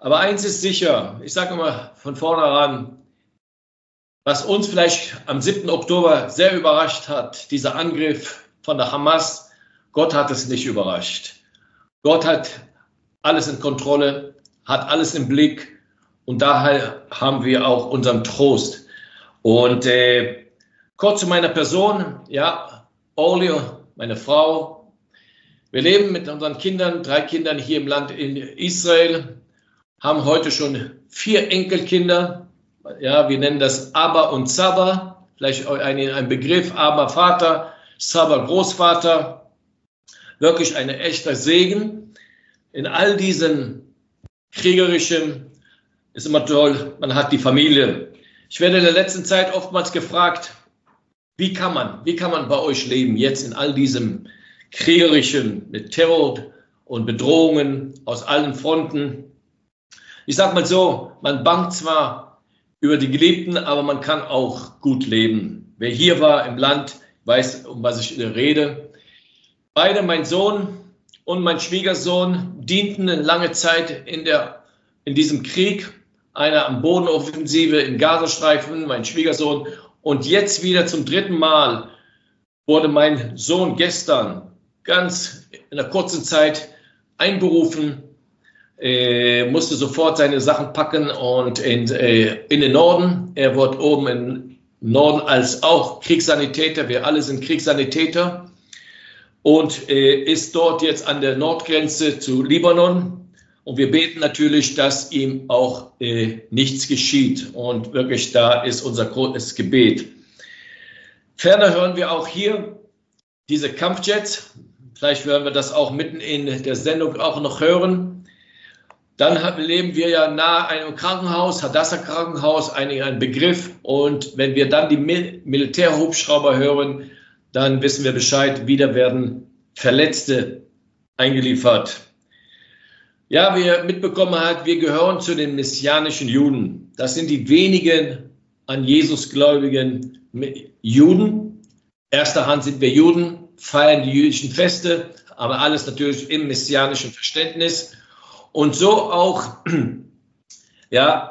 Aber eins ist sicher, ich sage immer von vornherein, was uns vielleicht am 7. Oktober sehr überrascht hat, dieser Angriff von der Hamas, Gott hat es nicht überrascht. Gott hat alles in Kontrolle, hat alles im Blick und daher haben wir auch unseren Trost. Und kurz zu meiner Person, ja, Orly, meine Frau, wir leben mit unseren Kindern, 3 Kindern hier im Land in Israel, haben heute schon 4 Enkelkinder, ja, wir nennen das Abba und Saba, vielleicht ein Begriff, Abba Vater, Saba Großvater, wirklich ein echter Segen. In all diesen kriegerischen, ist immer toll, man hat die Familie. Ich werde in der letzten Zeit oftmals gefragt, wie kann man bei euch leben, jetzt in all diesem kriegerischen, mit Terror und Bedrohungen aus allen Fronten. Ich sage mal so, man bangt zwar über die Geliebten, aber man kann auch gut leben. Wer hier war im Land, weiß, um was ich rede. Beide, mein Sohn und mein Schwiegersohn, dienten eine lange Zeit in diesem Krieg. Einer am Bodenoffensive im Gazastreifen, mein Schwiegersohn. Und jetzt wieder zum 3. Mal wurde mein Sohn gestern ganz in einer kurzen Zeit einberufen, musste sofort seine Sachen packen und in den Norden. Er wird oben im Norden als auch Kriegssanitäter, wir alle sind Kriegssanitäter, und ist dort jetzt an der Nordgrenze zu Libanon. Und wir beten natürlich, dass ihm auch nichts geschieht. Und wirklich, da ist unser großes Gebet. Ferner hören wir auch hier diese Kampfjets. Vielleicht werden wir das auch mitten in der Sendung auch noch hören. Dann leben wir ja nahe einem Krankenhaus, Hadassah Krankenhaus, ein Begriff. Und wenn wir dann die Militärhubschrauber hören, dann wissen wir Bescheid, wieder werden Verletzte eingeliefert. Ja, wie ihr mitbekommen habt, wir gehören zu den messianischen Juden. Das sind die wenigen an Jesus gläubigen Juden. Erster Hand sind wir Juden, feiern die jüdischen Feste, aber alles natürlich im messianischen Verständnis. Und so auch, ja,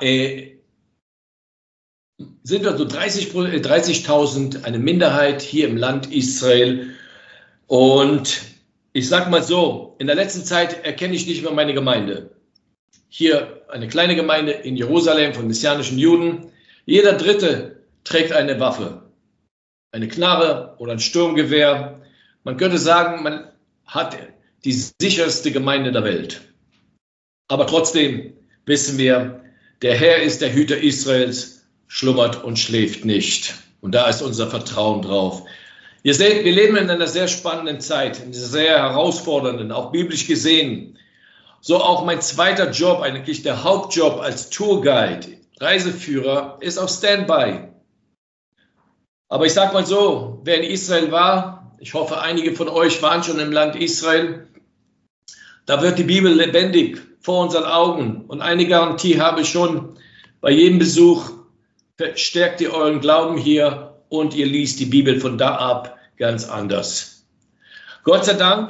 sind wir so 30.000, eine Minderheit hier im Land Israel. Und ich sage mal so, in der letzten Zeit erkenne ich nicht mehr meine Gemeinde. Hier eine kleine Gemeinde in Jerusalem von messianischen Juden. Jeder Dritte trägt eine Waffe, eine Knarre oder ein Sturmgewehr. Man könnte sagen, man hat die sicherste Gemeinde der Welt. Aber trotzdem wissen wir, der Herr ist der Hüter Israels, schlummert und schläft nicht. Und da ist unser Vertrauen drauf. Ihr seht, wir leben in einer sehr spannenden Zeit, in dieser sehr herausfordernden, auch biblisch gesehen. So auch mein zweiter Job, eigentlich der Hauptjob als Tourguide, Reiseführer, ist auf Standby. Aber ich sage mal so, wer in Israel war, ich hoffe, einige von euch waren schon im Land Israel, da wird die Bibel lebendig vor unseren Augen. Und eine Garantie habe ich schon bei jedem Besuch: Verstärkt ihr euren Glauben hier und ihr liest die Bibel von da ab ganz anders. Gott sei Dank,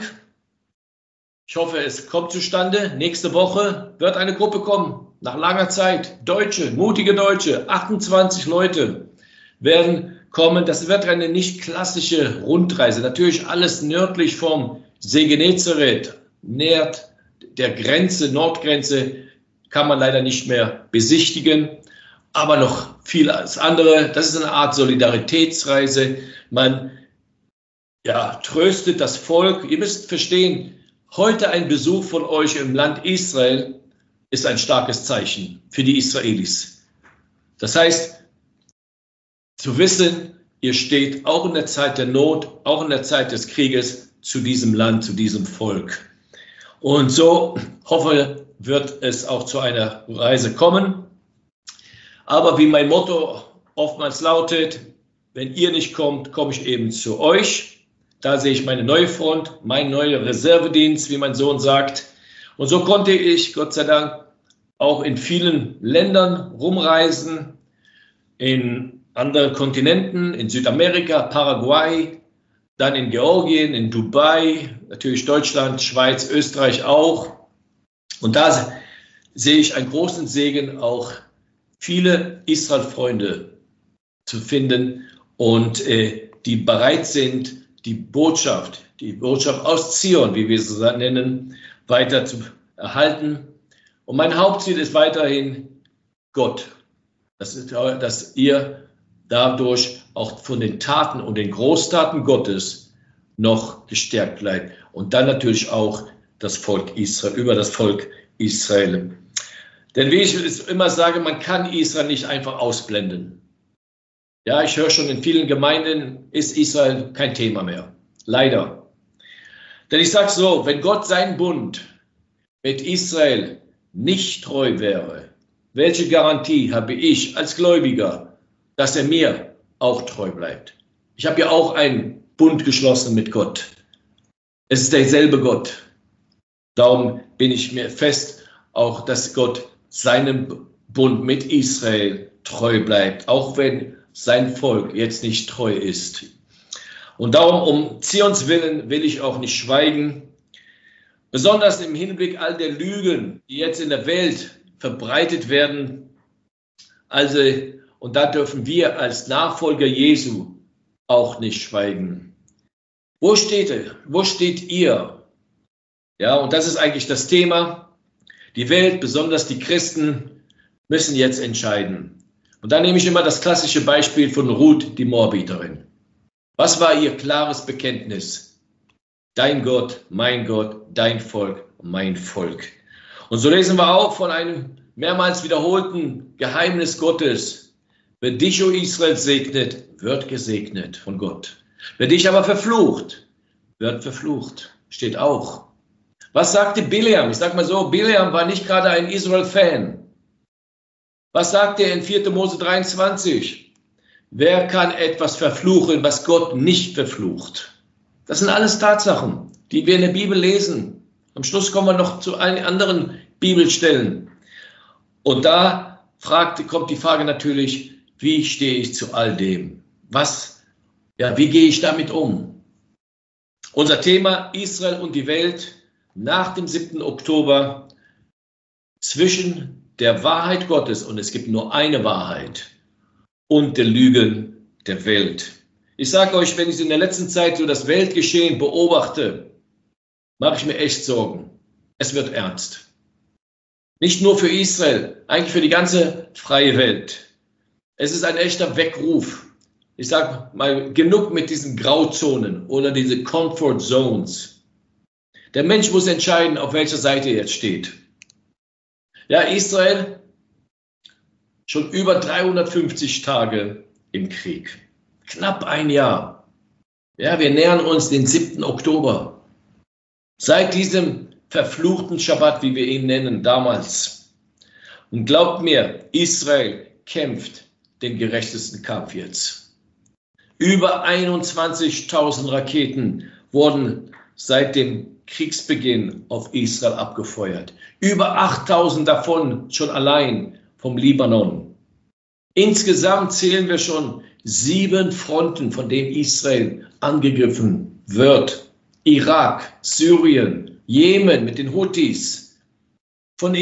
ich hoffe, es kommt zustande. Nächste Woche wird eine Gruppe kommen, nach langer Zeit. Deutsche, mutige Deutsche, 28 Leute werden kommen. Das wird eine nicht klassische Rundreise. Natürlich alles nördlich vom See Genezareth, näher der Grenze, Nordgrenze, kann man leider nicht mehr besichtigen. Aber noch vieles andere. Das ist eine Art Solidaritätsreise. Man tröstet das Volk. Ihr müsst verstehen, heute ein Besuch von euch im Land Israel ist ein starkes Zeichen für die Israelis. Das heißt, zu wissen, ihr steht auch in der Zeit der Not, auch in der Zeit des Krieges zu diesem Land, zu diesem Volk. Und so hoffe, wird es auch zu einer Reise kommen. Aber wie mein Motto oftmals lautet, wenn ihr nicht kommt, komme ich eben zu euch. Da sehe ich meine neue Front, mein neuer Reservedienst, wie mein Sohn sagt. Und so konnte ich, Gott sei Dank, auch in vielen Ländern rumreisen, in anderen Kontinenten, in Südamerika, Paraguay, dann in Georgien, in Dubai, natürlich Deutschland, Schweiz, Österreich auch. Und da sehe ich einen großen Segen, auch viele Israel-Freunde zu finden und die bereit sind, die Botschaft aus Zion, wie wir es nennen, weiter zu erhalten. Und mein Hauptziel ist weiterhin Gott, dass ihr dadurch auch von den Taten und den Großtaten Gottes noch gestärkt bleibt. Und dann natürlich auch das Volk Israel, über das Volk Israel. Denn wie ich es immer sage, man kann Israel nicht einfach ausblenden. Ja, ich höre schon, in vielen Gemeinden ist Israel kein Thema mehr. Leider. Denn ich sage so, wenn Gott seinen Bund mit Israel nicht treu wäre, welche Garantie habe ich als Gläubiger, dass er mir auch treu bleibt? Ich habe ja auch einen Bund geschlossen mit Gott. Es ist derselbe Gott. Darum bin ich mir fest, auch dass Gott seinem Bund mit Israel treu bleibt, auch wenn sein Volk jetzt nicht treu ist. Und darum, um Zions Willen, will ich auch nicht schweigen, besonders im Hinblick all der Lügen, die jetzt in der Welt verbreitet werden. Also, und da dürfen wir als Nachfolger Jesu auch nicht schweigen. Wo steht er? Wo steht ihr? Ja, und das ist eigentlich das Thema. Die Welt, besonders die Christen, müssen jetzt entscheiden. Und da nehme ich immer das klassische Beispiel von Ruth, die Moabiterin. Was war ihr klares Bekenntnis? Dein Gott, dein Volk, mein Volk. Und so lesen wir auch von einem mehrmals wiederholten Geheimnis Gottes. Wer dich, o Israel, segnet, wird gesegnet von Gott. Wer dich aber verflucht, wird verflucht. Steht auch. Was sagte Bileam? Ich sage mal so, Bileam war nicht gerade ein Israel-Fan. Was sagt er in 4. Mose 23? Wer kann etwas verfluchen, was Gott nicht verflucht? Das sind alles Tatsachen, die wir in der Bibel lesen. Am Schluss kommen wir noch zu allen anderen Bibelstellen. Und da kommt die Frage natürlich, wie stehe ich zu all dem? Wie gehe ich damit um? Unser Thema Israel und die Welt nach dem 7. Oktober zwischen der Wahrheit Gottes, und es gibt nur eine Wahrheit, und der Lügen der Welt. Ich sage euch, wenn ich in der letzten Zeit so das Weltgeschehen beobachte, mache ich mir echt Sorgen. Es wird ernst. Nicht nur für Israel, eigentlich für die ganze freie Welt. Es ist ein echter Weckruf. Ich sage mal, genug mit diesen Grauzonen oder diese Comfort Zones. Der Mensch muss entscheiden, auf welcher Seite er jetzt steht. Ja, Israel schon über 350 Tage im Krieg. Knapp ein Jahr. Ja, wir nähern uns den 7. Oktober. Seit diesem verfluchten Schabbat, wie wir ihn nennen, damals. Und glaubt mir, Israel kämpft den gerechtesten Kampf jetzt. Über 21.000 Raketen wurden seit dem Kriegsbeginn auf Israel abgefeuert. Über 8.000 davon schon allein vom Libanon. Insgesamt zählen wir schon 7 Fronten, von denen Israel angegriffen wird. Irak, Syrien, Jemen mit den Houthis, von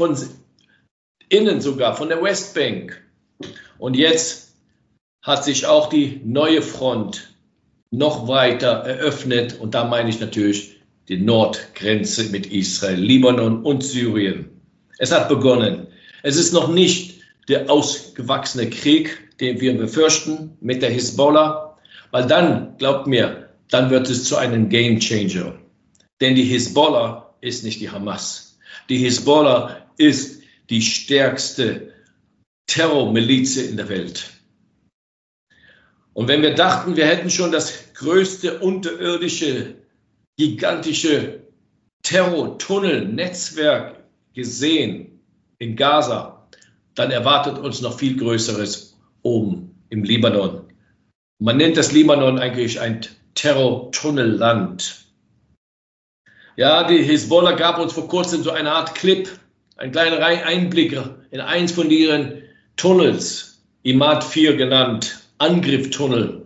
innen sogar, von der Westbank. Und jetzt hat sich auch die neue Front noch weiter eröffnet. Und da meine ich natürlich die Nordgrenze mit Israel, Libanon und Syrien. Es hat begonnen. Es ist noch nicht der ausgewachsene Krieg, den wir befürchten mit der Hisbollah, weil dann, glaubt mir, dann wird es zu einem Game Changer. Denn die Hisbollah ist nicht die Hamas. Die Hisbollah ist die stärkste Terrormiliz in der Welt. Und wenn wir dachten, wir hätten schon das größte unterirdische, gigantische Terrortunnel-Netzwerk gesehen in Gaza, dann erwartet uns noch viel Größeres oben im Libanon. Man nennt das Libanon eigentlich ein Terrortunnelland. Ja, die Hisbollah gab uns vor kurzem so eine Art Clip, einen kleinen Einblick in eins von ihren Tunnels, Imad 4 genannt, Angrifftunnel.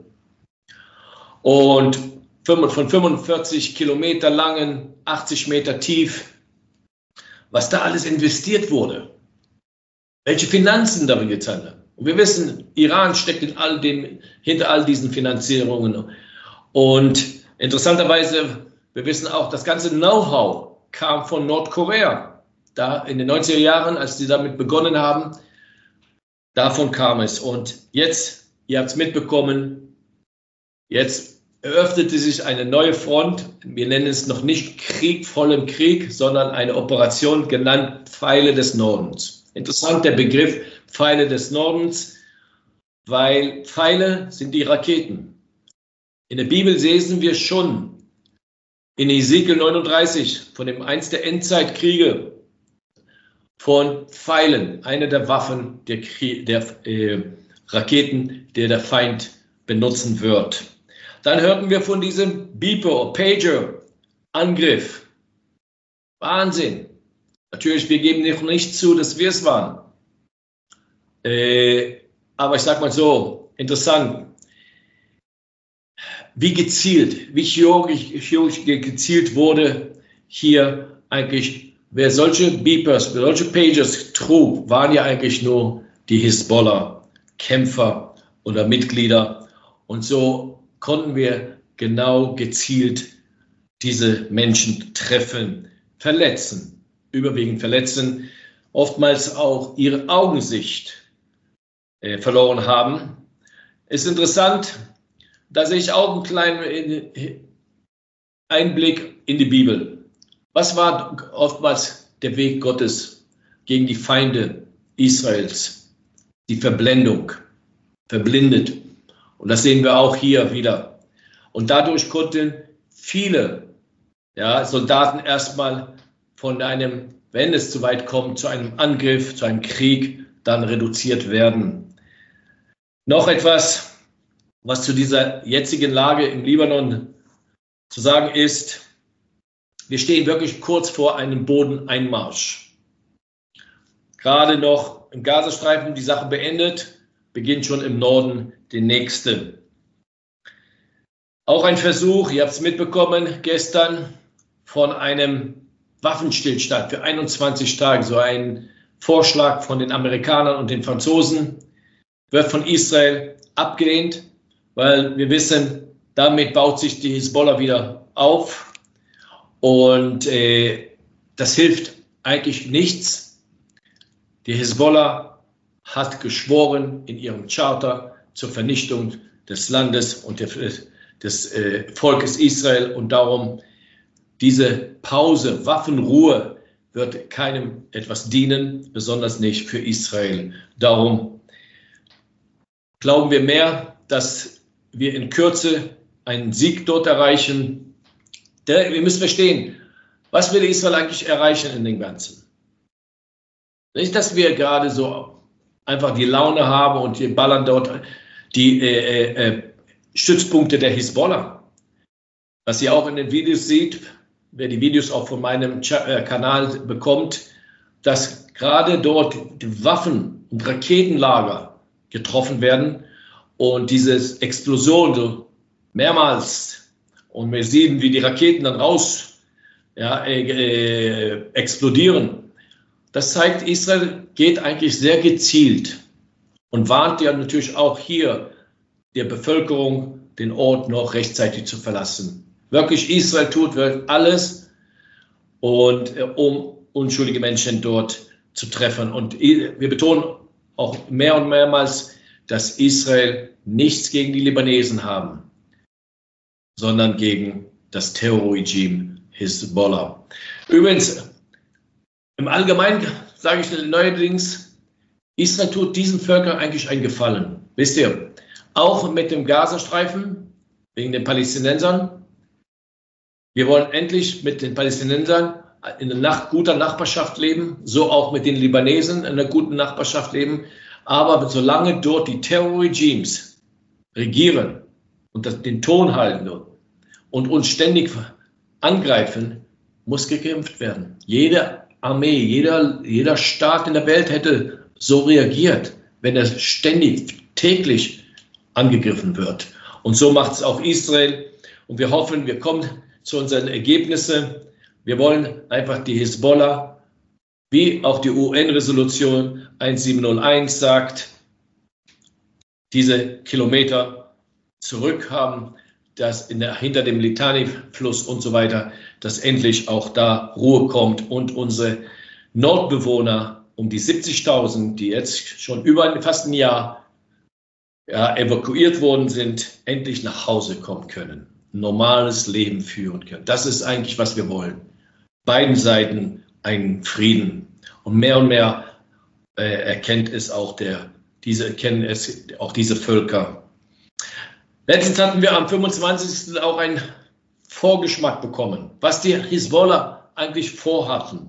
Und von 45 Kilometer langen, 80 Meter tief. was da alles investiert wurde, welche Finanzen darin gezahlt werden. Und wir wissen, Iran steckt hinter all diesen Finanzierungen. Und interessanterweise, wir wissen auch, das ganze Know-how kam von Nordkorea. Da in den 90er Jahren, als sie damit begonnen haben, davon kam es. Und jetzt, ihr habt es mitbekommen, jetzt eröffnete sich eine neue Front. Wir nennen es noch nicht Krieg, vollem Krieg, sondern eine Operation genannt Pfeile des Nordens. Interessant der Begriff Pfeile des Nordens, weil Pfeile sind die Raketen. In der Bibel lesen wir schon in Ezekiel 39 von dem eins der Endzeitkriege von Pfeilen, eine der Waffen der Raketen, der Feind benutzen wird. Dann hörten wir von diesem Beeper, Pager-Angriff. Wahnsinn. Natürlich, wir geben noch nicht zu, dass wir es waren. Aber ich sage mal so, interessant, wie gezielt, wie chirurgisch gezielt wurde hier eigentlich, wer solche Beepers, wer solche Pagers trug, waren ja eigentlich nur die Hisbollah-Kämpfer oder Mitglieder. Und so konnten wir genau gezielt diese Menschen treffen, verletzen, überwiegend verletzen, oftmals auch ihre Augensicht verloren haben. Es ist interessant, da sehe ich auch einen kleinen Einblick in die Bibel. Was war oftmals der Weg Gottes gegen die Feinde Israels? Die Verblendung, verblindet. Und das sehen wir auch hier wieder. Und dadurch konnten viele Soldaten erstmal von einem, wenn es zu weit kommt, zu einem Angriff, zu einem Krieg, dann reduziert werden. Noch etwas, was zu dieser jetzigen Lage im Libanon zu sagen ist, wir stehen wirklich kurz vor einem Bodeneinmarsch. Gerade noch im Gazastreifen die Sache beendet, beginnt schon im Norden die nächste. Auch ein Versuch, ihr habt es mitbekommen, gestern von einem Waffenstillstand für 21 Tage, so ein Vorschlag von den Amerikanern und den Franzosen, wird von Israel abgelehnt, weil wir wissen, damit baut sich die Hisbollah wieder auf und das hilft eigentlich nichts. Die Hisbollah hat geschworen in ihrem Charter zur Vernichtung des Landes und des Volkes Israel und darum diese Pause, Waffenruhe wird keinem etwas dienen, besonders nicht für Israel. Darum glauben wir mehr, dass wir in Kürze einen Sieg dort erreichen. Wir müssen verstehen, was will Israel eigentlich erreichen in dem Ganzen? Nicht, dass wir gerade so einfach die Laune haben und wir ballern dort die Stützpunkte der Hisbollah. Was ihr auch in den Videos seht, wer die Videos auch von meinem Kanal bekommt, dass gerade dort die Waffen- und Raketenlager getroffen werden und diese Explosion so mehrmals und wir sehen, wie die Raketen dann explodieren. Das zeigt, Israel geht eigentlich sehr gezielt und warnt ja natürlich auch hier der Bevölkerung, den Ort noch rechtzeitig zu verlassen. Wirklich, Israel tut alles, um unschuldige Menschen dort zu treffen. Und wir betonen auch mehr und mehrmals, dass Israel nichts gegen die Libanesen haben, sondern gegen das Terrorregime Hisbollah. Übrigens, im Allgemeinen sage ich neuerdings, Israel tut diesen Völkern eigentlich einen Gefallen. Wisst ihr, auch mit dem Gazastreifen, wegen den Palästinensern. Wir wollen endlich mit den Palästinensern in einer guter Nachbarschaft leben, so auch mit den Libanesen in einer guten Nachbarschaft leben. Aber solange dort die Terrorregimes regieren und den Ton halten und uns ständig angreifen, muss gekämpft werden. Jede Armee, jeder Staat in der Welt hätte so reagiert, wenn er ständig, täglich angegriffen wird. Und so macht es auch Israel. Und wir hoffen, wir kommen zu unseren Ergebnissen. Wir wollen einfach die Hisbollah wie auch die UN-Resolution 1701 sagt, diese Kilometer zurück haben, dass hinter dem Litani-Fluss und so weiter, dass endlich auch da Ruhe kommt und unsere Nordbewohner um die 70.000, die jetzt schon über fast ein Jahr evakuiert worden sind, endlich nach Hause kommen können, ein normales Leben führen können. Das ist eigentlich, was wir wollen. Beiden Seiten einen Frieden. Und mehr erkennen es auch diese Völker. Letztens hatten wir am 25. auch einen Vorgeschmack bekommen, was die Hisbollah eigentlich vorhatten.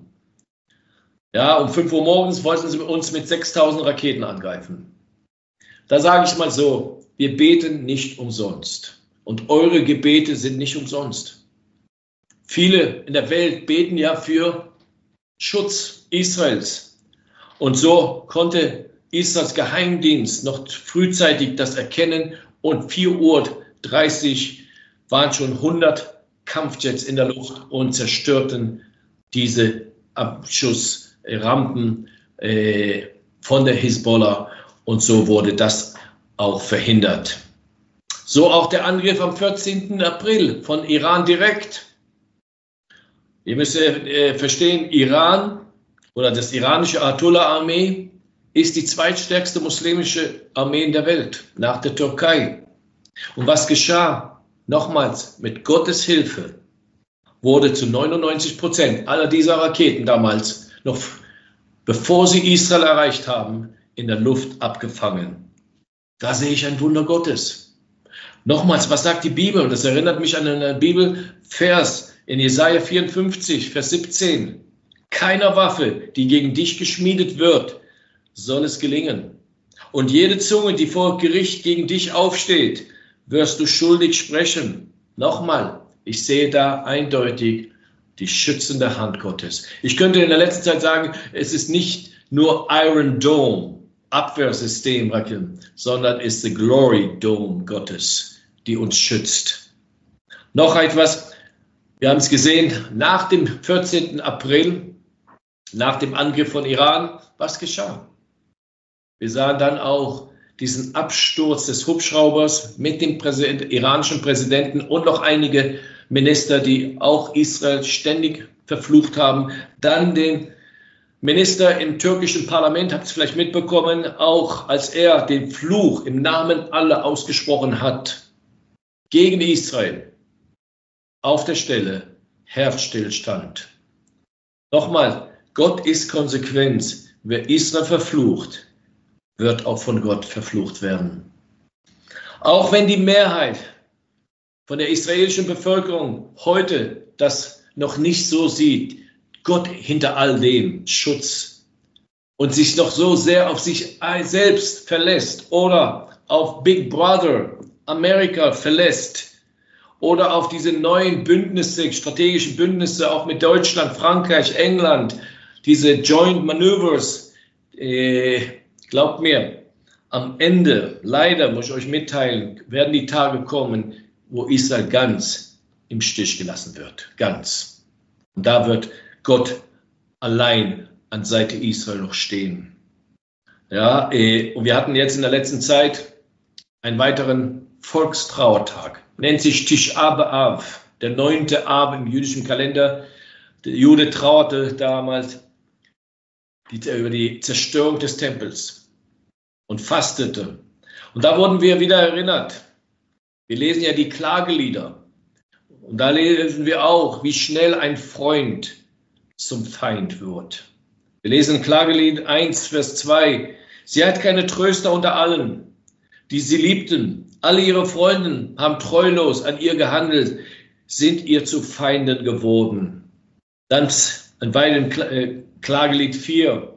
Ja, um 5 Uhr morgens wollten sie uns mit 6.000 Raketen angreifen. Da sage ich mal so, wir beten nicht umsonst. Und eure Gebete sind nicht umsonst. Viele in der Welt beten ja für Schutz Israels. Und so konnte Israels Geheimdienst noch frühzeitig das erkennen und 4:30 Uhr waren schon 100 Kampfjets in der Luft und zerstörten diese Abschussrampen von der Hisbollah. Und so wurde das auch verhindert. So auch der Angriff am 14. April von Iran direkt. Ihr müsst verstehen, Iran oder das iranische Ayatollah-Armee ist die zweitstärkste muslimische Armee in der Welt, nach der Türkei. Und was geschah? Nochmals, mit Gottes Hilfe wurde zu 99% aller dieser Raketen damals, noch bevor sie Israel erreicht haben, in der Luft abgefangen. Da sehe ich ein Wunder Gottes. Nochmals, was sagt die Bibel? Und das erinnert mich an einen Bibelvers in Jesaja 54, Vers 17. Keiner Waffe, die gegen dich geschmiedet wird, soll es gelingen. Und jede Zunge, die vor Gericht gegen dich aufsteht, wirst du schuldig sprechen. Nochmal, ich sehe da eindeutig die schützende Hand Gottes. Ich könnte in der letzten Zeit sagen, es ist nicht nur Iron Dome, Abwehrsystem, sondern ist the Glory Dome Gottes, die uns schützt. Noch etwas, wir haben es gesehen, nach dem 14. April, nach dem Angriff von Iran, was geschah? Wir sahen dann auch diesen Absturz des Hubschraubers mit dem iranischen Präsidenten und noch einige Minister, die auch Israel ständig verflucht haben. Dann den Minister im türkischen Parlament, habt ihr es vielleicht mitbekommen, auch als er den Fluch im Namen aller ausgesprochen hat, gegen Israel, auf der Stelle Herzstillstand. Nochmal, Gott ist konsequent. Wer Israel verflucht, wird auch von Gott verflucht werden. Auch wenn die Mehrheit von der israelischen Bevölkerung heute das noch nicht so sieht, Gott hinter all dem Schutz und sich noch so sehr auf sich selbst verlässt oder auf Big Brother Amerika verlässt oder auf diese neuen Bündnisse, strategischen Bündnisse auch mit Deutschland, Frankreich, England, diese Joint Maneuvers, glaubt mir, am Ende, leider muss ich euch mitteilen, werden die Tage kommen, wo Israel ganz im Stich gelassen wird, ganz. Und da wird Gott allein an Seite Israel noch stehen. Ja, und wir hatten jetzt in der letzten Zeit einen weiteren Volkstrauertag. Nennt sich Tisha B'Av, der 9. Av im jüdischen Kalender. Der Jude trauerte damals über die Zerstörung des Tempels und fastete. Und da wurden wir wieder erinnert. Wir lesen ja die Klagelieder. Und da lesen wir auch, wie schnell ein Freund zum Feind wird. Wir lesen Klagelied 1, Vers 2. Sie hat keine Tröster unter allen, die sie liebten. Alle ihre Freunde haben treulos an ihr gehandelt, sind ihr zu Feinden geworden. Dann ein weiteres Klagelied 4,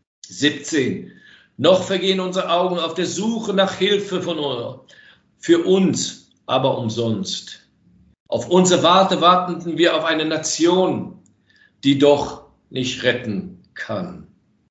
17. Noch vergehen unsere Augen auf der Suche nach Hilfe für uns, aber umsonst. Auf unsere warteten wir auf eine Nation, die doch nicht retten kann.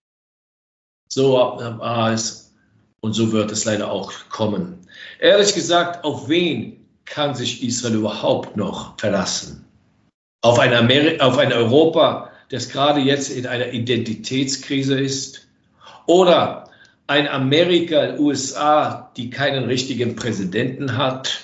So war es und so wird es leider auch kommen. Ehrlich gesagt, auf wen kann sich Israel überhaupt noch verlassen? Auf ein Europa, das gerade jetzt in einer Identitätskrise ist? Oder ein Amerika, USA, die keinen richtigen Präsidenten hat?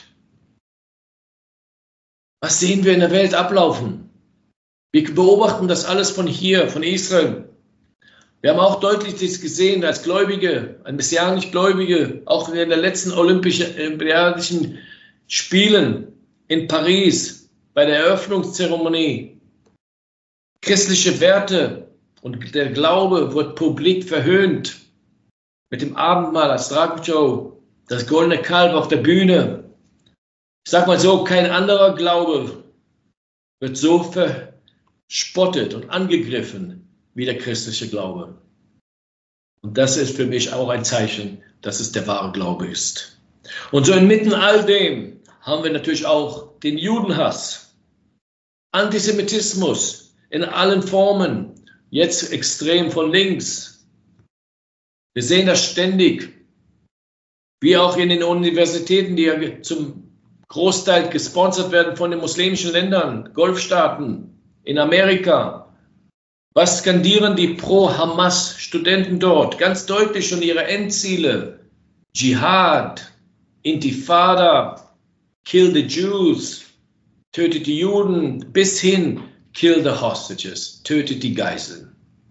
Was sehen wir in der Welt ablaufen? Wir beobachten das alles von hier, von Israel. Wir haben auch deutlich das gesehen als Gläubige, als messianisch Gläubige, auch in den letzten Olympiadischen Spielen in Paris bei der Eröffnungszeremonie. Christliche Werte und der Glaube wird publik verhöhnt. Mit dem Abendmahl als Dragenshow, das goldene Kalb auf der Bühne. Ich sag mal so, kein anderer Glaube wird so verspottet und angegriffen wie der christliche Glaube. Und das ist für mich auch ein Zeichen, dass es der wahre Glaube ist. Und so inmitten all dem haben wir natürlich auch den Judenhass, Antisemitismus in allen Formen, jetzt extrem von links. Wir sehen das ständig, wie auch in den Universitäten, die ja zum Großteil gesponsert werden von den muslimischen Ländern, Golfstaaten, in Amerika. Was skandieren die Pro-Hamas-Studenten dort? Ganz deutlich schon ihre Endziele. Dschihad, Intifada, Kill the Jews, tötet die Juden, bis hin Kill the Hostages, tötet die Geiseln.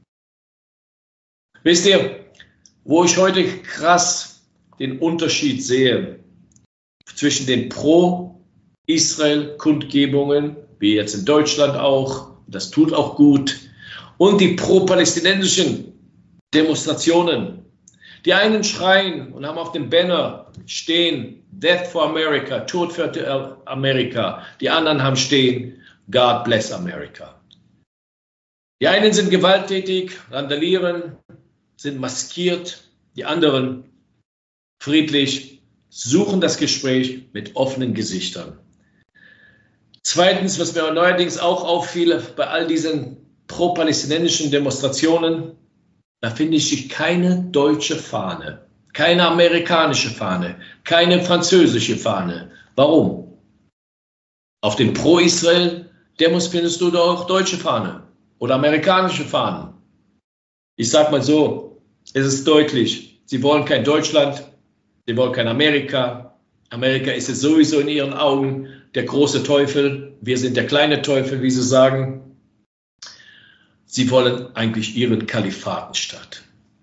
Wisst ihr, wo ich heute krass den Unterschied sehe zwischen den Pro-Israel-Kundgebungen, wie jetzt in Deutschland auch, das tut auch gut, und die pro-palästinensischen Demonstrationen. Die einen schreien und haben auf dem Banner stehen, Death for America, Tod für Amerika. Die anderen haben stehen, God bless America. Die einen sind gewalttätig, randalieren, sind maskiert. Die anderen friedlich, suchen das Gespräch mit offenen Gesichtern. Zweitens, was mir neuerdings auch auffiel bei all diesen pro-palästinensischen Demonstrationen, da finde ich keine deutsche Fahne, keine amerikanische Fahne, keine französische Fahne. Warum? Auf den Pro-Israel-Demos findest du doch auch deutsche Fahne oder amerikanische Fahnen. Ich sage mal so, es ist deutlich, sie wollen kein Deutschland, sie wollen kein Amerika. Amerika ist es sowieso in ihren Augen der große Teufel. Wir sind der kleine Teufel, wie sie sagen. Sie wollen eigentlich ihren Kalifatenstaat.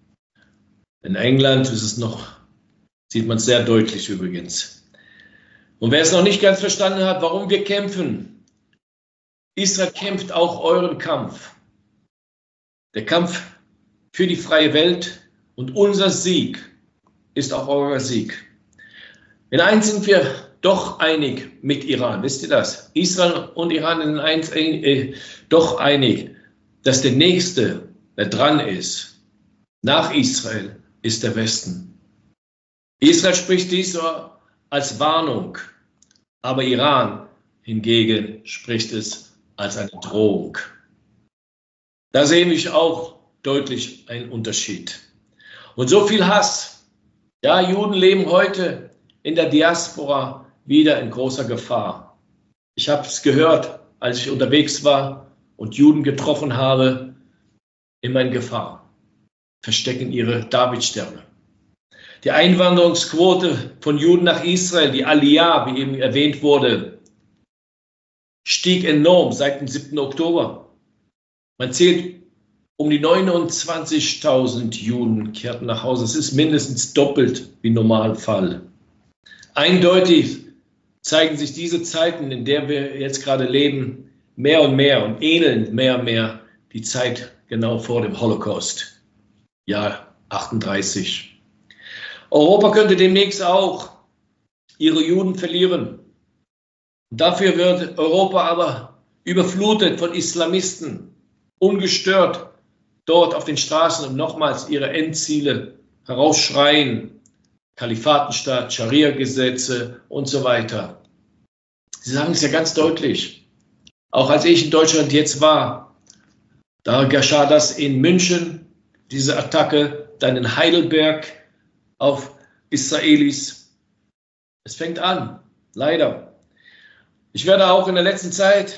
In England ist es noch, sieht man es sehr deutlich übrigens. Und wer es noch nicht ganz verstanden hat, warum wir kämpfen, Israel kämpft auch euren Kampf. Der Kampf für die freie Welt und unser Sieg ist auch euer Sieg. In eins sind wir doch einig mit Iran, wisst ihr das? Israel und Iran sind doch einig, dass der Nächste, der dran ist, nach Israel, ist der Westen. Israel spricht dies so als Warnung, aber Iran hingegen spricht es als eine Drohung. Da sehe ich auch deutlich einen Unterschied. Und so viel Hass. Ja, Juden leben heute in der Diaspora wieder in großer Gefahr. Ich habe es gehört, als ich unterwegs war und Juden getroffen habe, immer in Gefahr, verstecken ihre Davidsterne. Die Einwanderungsquote von Juden nach Israel, die Aliyah, wie eben erwähnt wurde, stieg enorm seit dem 7. Oktober. Man zählt, um die 29.000 Juden kehrten nach Hause. Es ist mindestens doppelt wie im Normalfall. Eindeutig zeigen sich diese Zeiten, in der wir jetzt gerade leben, mehr und mehr und ähneln mehr und mehr die Zeit genau vor dem Holocaust, Jahr 38. Europa könnte demnächst auch ihre Juden verlieren. Dafür wird Europa aber überflutet von Islamisten, ungestört dort auf den Straßen und nochmals ihre Endziele herausschreien. Kalifatenstaat, Scharia-Gesetze und so weiter. Sie sagen es ja ganz deutlich. Auch als ich in Deutschland jetzt war, da geschah das in München, diese Attacke, dann in Heidelberg auf Israelis. Es fängt an, leider. Ich werde auch in der letzten Zeit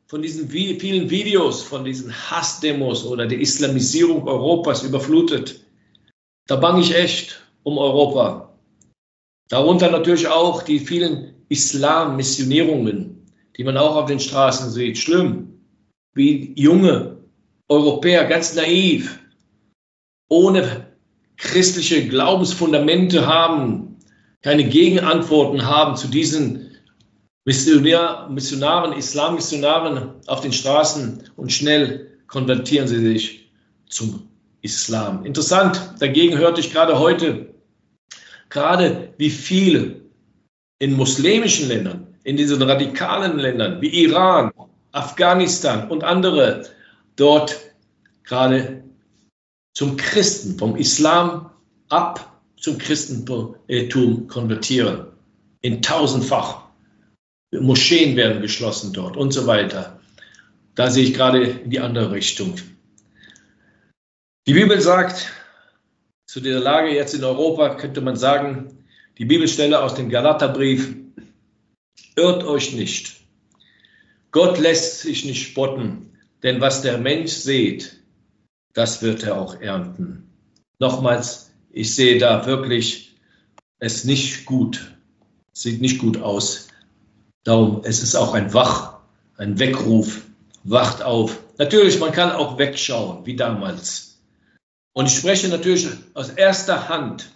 von diesen vielen Videos, von diesen Hassdemos oder der Islamisierung Europas überflutet. Da bange ich echt um Europa. Darunter natürlich auch die vielen Islam-Missionierungen, die man auch auf den Straßen sieht. Schlimm, wie junge Europäer, ganz naiv, ohne christliche Glaubensfundamente haben, keine Gegenantworten haben zu diesen Missionaren, Islammissionaren auf den Straßen, und schnell konvertieren sie sich zum Islam. Interessant, dagegen hörte ich gerade heute, wie viele in muslimischen Ländern, in diesen radikalen Ländern wie Iran, Afghanistan und andere, dort gerade zum Christen, vom Islam ab zum Christentum konvertieren. In tausendfach. Moscheen werden geschlossen dort und so weiter. Da sehe ich gerade in die andere Richtung. Die Bibel sagt, zu der Lage jetzt in Europa könnte man sagen, die Bibelstelle aus dem Galaterbrief: Irrt euch nicht. Gott lässt sich nicht spotten, denn was der Mensch sät, das wird er auch ernten. Nochmals, ich sehe da wirklich es nicht gut. Sieht nicht gut aus. Darum, es ist auch ein Weckruf. Wacht auf. Natürlich, man kann auch wegschauen, wie damals. Und ich spreche natürlich aus erster Hand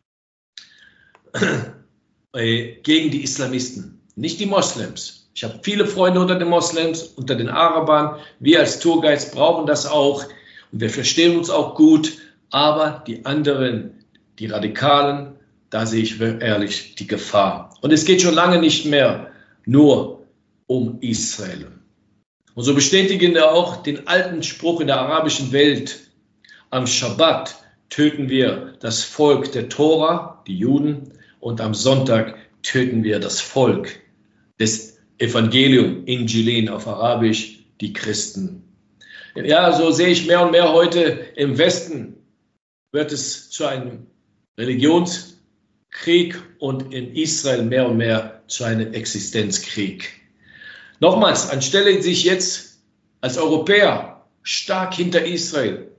gegen die Islamisten, nicht die Moslems. Ich habe viele Freunde unter den Moslems, unter den Arabern. Wir als Tourguides brauchen das auch und wir verstehen uns auch gut. Aber die anderen, die Radikalen, da sehe ich ehrlich die Gefahr. Und es geht schon lange nicht mehr nur um Israel. Und so bestätigen wir auch den alten Spruch in der arabischen Welt: Am Schabbat töten wir das Volk der Tora, die Juden, und am Sonntag töten wir das Volk des Evangelium, Injilin auf Arabisch, die Christen. Ja, so sehe ich mehr und mehr heute im Westen wird es zu einem Religionskrieg und in Israel mehr und mehr zu einem Existenzkrieg. Nochmals, anstelle sich jetzt als Europäer stark hinter Israel,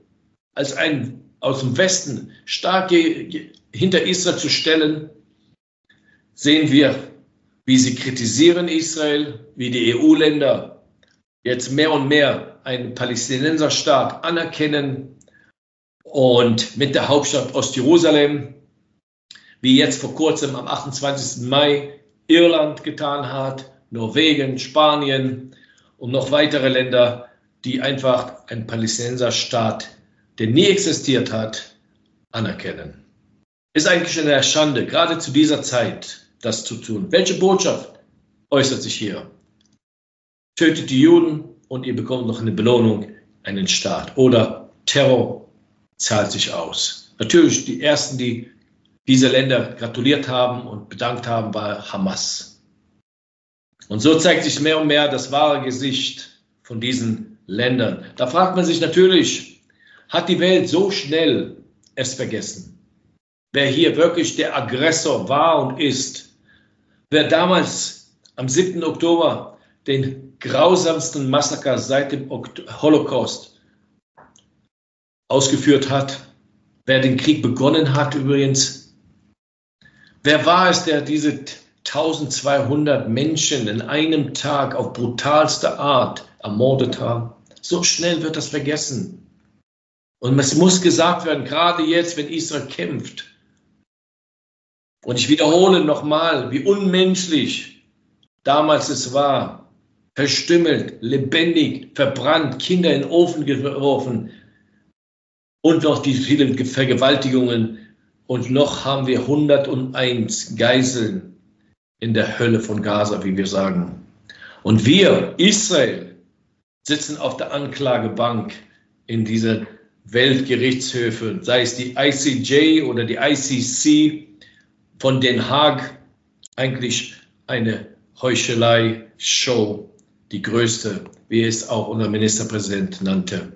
aus dem Westen stark hinter Israel zu stellen, sehen wir, wie sie kritisieren Israel, wie die EU-Länder jetzt mehr und mehr einen Palästinenserstaat anerkennen und mit der Hauptstadt Ostjerusalem, wie jetzt vor kurzem am 28. Mai Irland getan hat, Norwegen, Spanien und noch weitere Länder, die einfach einen Palästinenserstaat, der nie existiert hat, anerkennen. Ist eigentlich eine Schande, gerade zu dieser Zeit das zu tun. Welche Botschaft äußert sich hier? Tötet die Juden und ihr bekommt noch eine Belohnung, einen Staat. Oder Terror zahlt sich aus. Natürlich, die ersten, die diese Länder gratuliert haben und bedankt haben, war Hamas. Und so zeigt sich mehr und mehr das wahre Gesicht von diesen Ländern. Da fragt man sich natürlich, hat die Welt so schnell es vergessen? Wer hier wirklich der Aggressor war und ist? Wer damals am 7. Oktober den grausamsten Massaker seit dem Holocaust ausgeführt hat? Wer den Krieg begonnen hat übrigens? Wer war es, der diese 1200 Menschen in einem Tag auf brutalste Art ermordet hat? So schnell wird das vergessen. Und es muss gesagt werden, gerade jetzt, wenn Israel kämpft. Und ich wiederhole nochmal, wie unmenschlich damals es war. Verstümmelt, lebendig, verbrannt, Kinder in den Ofen geworfen und noch die vielen Vergewaltigungen. Und noch haben wir 101 Geiseln in der Hölle von Gaza, wie wir sagen. Und wir, Israel, sitzen auf der Anklagebank in diesen Weltgerichtshöfen, sei es die ICJ oder die ICC von Den Haag, eigentlich eine Heuchelei-Show, die größte, wie es auch unser Ministerpräsident nannte.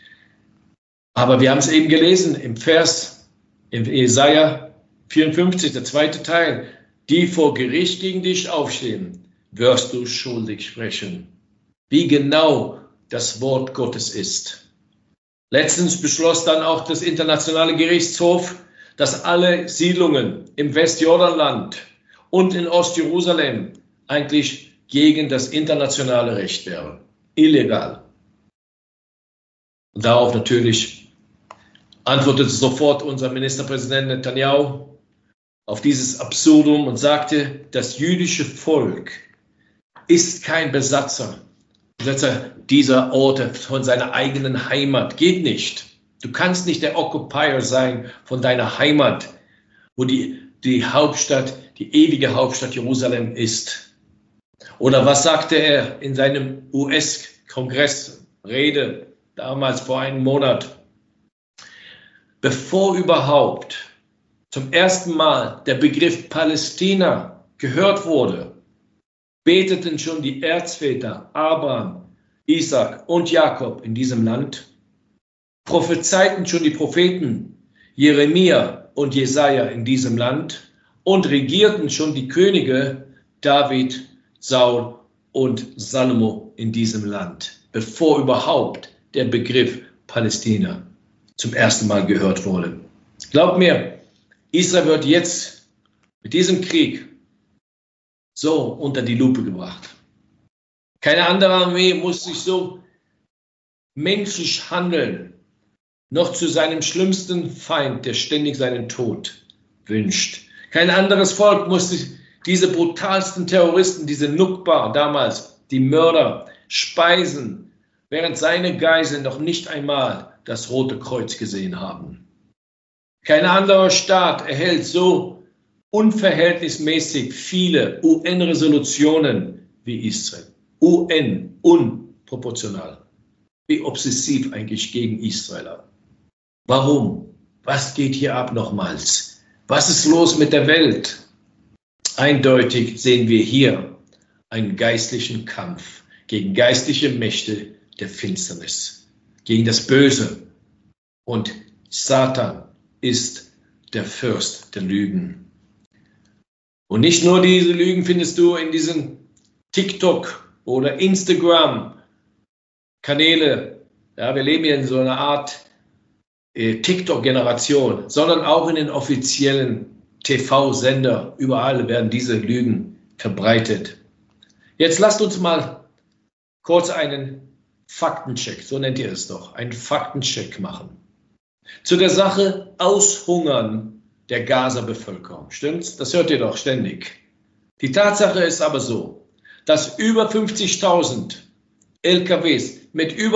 Aber wir haben es eben gelesen im Vers, im Jesaja 54, der zweite Teil: Die vor Gericht gegen dich aufstehen, wirst du schuldig sprechen. wie genau das Wort Gottes ist. Letztens beschloss dann auch das Internationale Gerichtshof, dass alle Siedlungen im Westjordanland und in Ostjerusalem eigentlich gegen das internationale Recht wären. Illegal. Und darauf natürlich antwortete sofort unser Ministerpräsident Netanyahu auf dieses Absurdum und sagte, das jüdische Volk ist kein Besatzer dieser Orte von seiner eigenen Heimat. Geht nicht. Du kannst nicht der Occupier sein von deiner Heimat, wo die Hauptstadt, die ewige Hauptstadt Jerusalem ist. Oder was sagte er in seinem US-Kongressrede damals vor einem Monat? Bevor überhaupt zum ersten Mal der Begriff Palästina gehört wurde, beteten schon die Erzväter Abraham, Isaac und Jakob in diesem Land, prophezeiten schon die Propheten Jeremia und Jesaja in diesem Land und regierten schon die Könige David, Saul und Salomo in diesem Land, bevor überhaupt der Begriff Palästina zum ersten Mal gehört wurde. Glaubt mir, Israel wird jetzt mit diesem Krieg so unter die Lupe gebracht. Keine andere Armee muss sich so menschlich handeln, noch zu seinem schlimmsten Feind, der ständig seinen Tod wünscht. Kein anderes Volk muss sich diese brutalsten Terroristen, diese Nukba damals, die Mörder, speisen, während seine Geiseln noch nicht einmal das Rote Kreuz gesehen haben. Kein anderer Staat erhält so unverhältnismäßig viele UN-Resolutionen wie Israel. UN, unproportional. Wie obsessiv eigentlich gegen Israel. Warum? Was geht hier ab nochmals? Was ist los mit der Welt? Eindeutig sehen wir hier einen geistlichen Kampf gegen geistliche Mächte der Finsternis, gegen das Böse. Und Satan ist der Fürst der Lügen. Und nicht nur diese Lügen findest du in diesen TikTok oder Instagram-Kanäle. Ja, wir leben hier in so einer Art TikTok-Generation, sondern auch in den offiziellen TV-Sender. Überall werden diese Lügen verbreitet. Jetzt lasst uns mal kurz einen Faktencheck, so nennt ihr es doch, einen Faktencheck machen. Zu der Sache Aushungern der Gaza-Bevölkerung. Stimmt's? Das hört ihr doch ständig. Die Tatsache ist aber so, dass über 50.000 LKWs mit über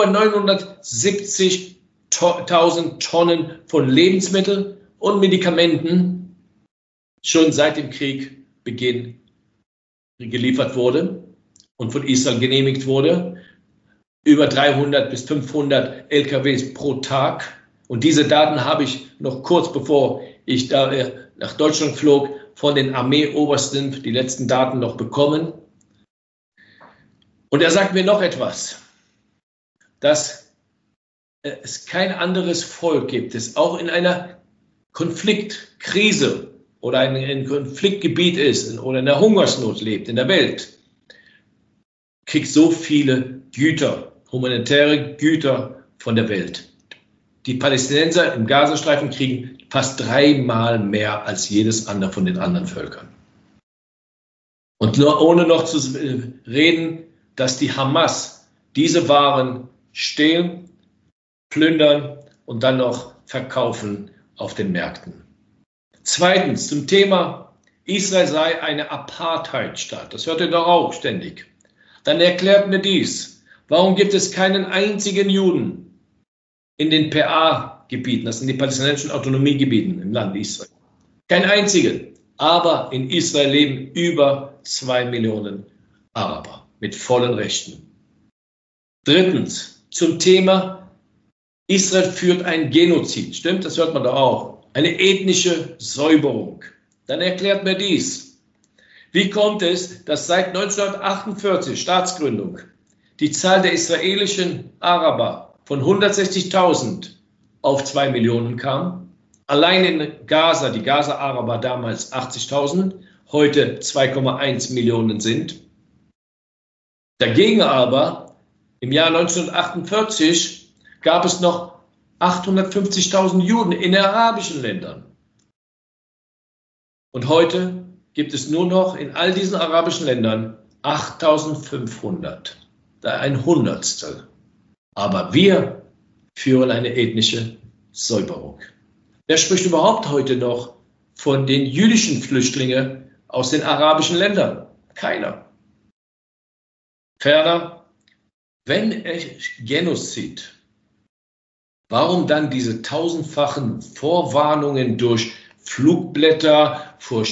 970.000 Tonnen von Lebensmitteln und Medikamenten schon seit dem Kriegbeginn geliefert wurde und von Israel genehmigt wurde. Über 300 bis 500 LKWs pro Tag. Und diese Daten habe ich noch kurz bevor ich da nach Deutschland flog von den Armeeobersten, die letzten Daten noch bekommen. Und er sagt mir noch etwas, dass es kein anderes Volk gibt, das auch in einer Konfliktkrise oder ein Konfliktgebiet ist oder in einer Hungersnot lebt in der Welt, kriegt so viele Güter, humanitäre Güter von der Welt. Die Palästinenser im Gazastreifen kriegen fast 3-mal mehr als jedes andere von den anderen Völkern. Und nur, ohne noch zu reden, dass die Hamas diese Waren stehlen, plündern und dann noch verkaufen auf den Märkten. Zweitens, zum Thema Israel sei eine Apartheidstaat. Das hört ihr doch auch ständig. Dann erklärt mir dies. Warum gibt es keinen einzigen Juden in den PA-Gebieten, das sind die palästinensischen Autonomiegebieten im Land Israel? Kein einzigen. Aber in Israel leben über 2 Millionen Araber mit vollen Rechten. Drittens, zum Thema Israel führt ein Genozid. Stimmt, das hört man doch auch. Eine ethnische Säuberung. Dann erklärt mir dies. Wie kommt es, dass seit 1948, Staatsgründung, die Zahl der israelischen Araber von 160.000 auf 2 Millionen kam? Allein in Gaza, die Gaza-Araber damals 80.000, heute 2,1 Millionen sind. Dagegen aber Im Jahr 1948 gab es noch 850.000 Juden in den arabischen Ländern. Und heute gibt es nur noch in all diesen arabischen Ländern 8.500, ein Hundertstel. Aber wir führen eine ethnische Säuberung. Wer spricht überhaupt heute noch von den jüdischen Flüchtlingen aus den arabischen Ländern? Keiner. Ferner, wenn es Genozid, warum dann diese tausendfachen Vorwarnungen durch Flugblätter,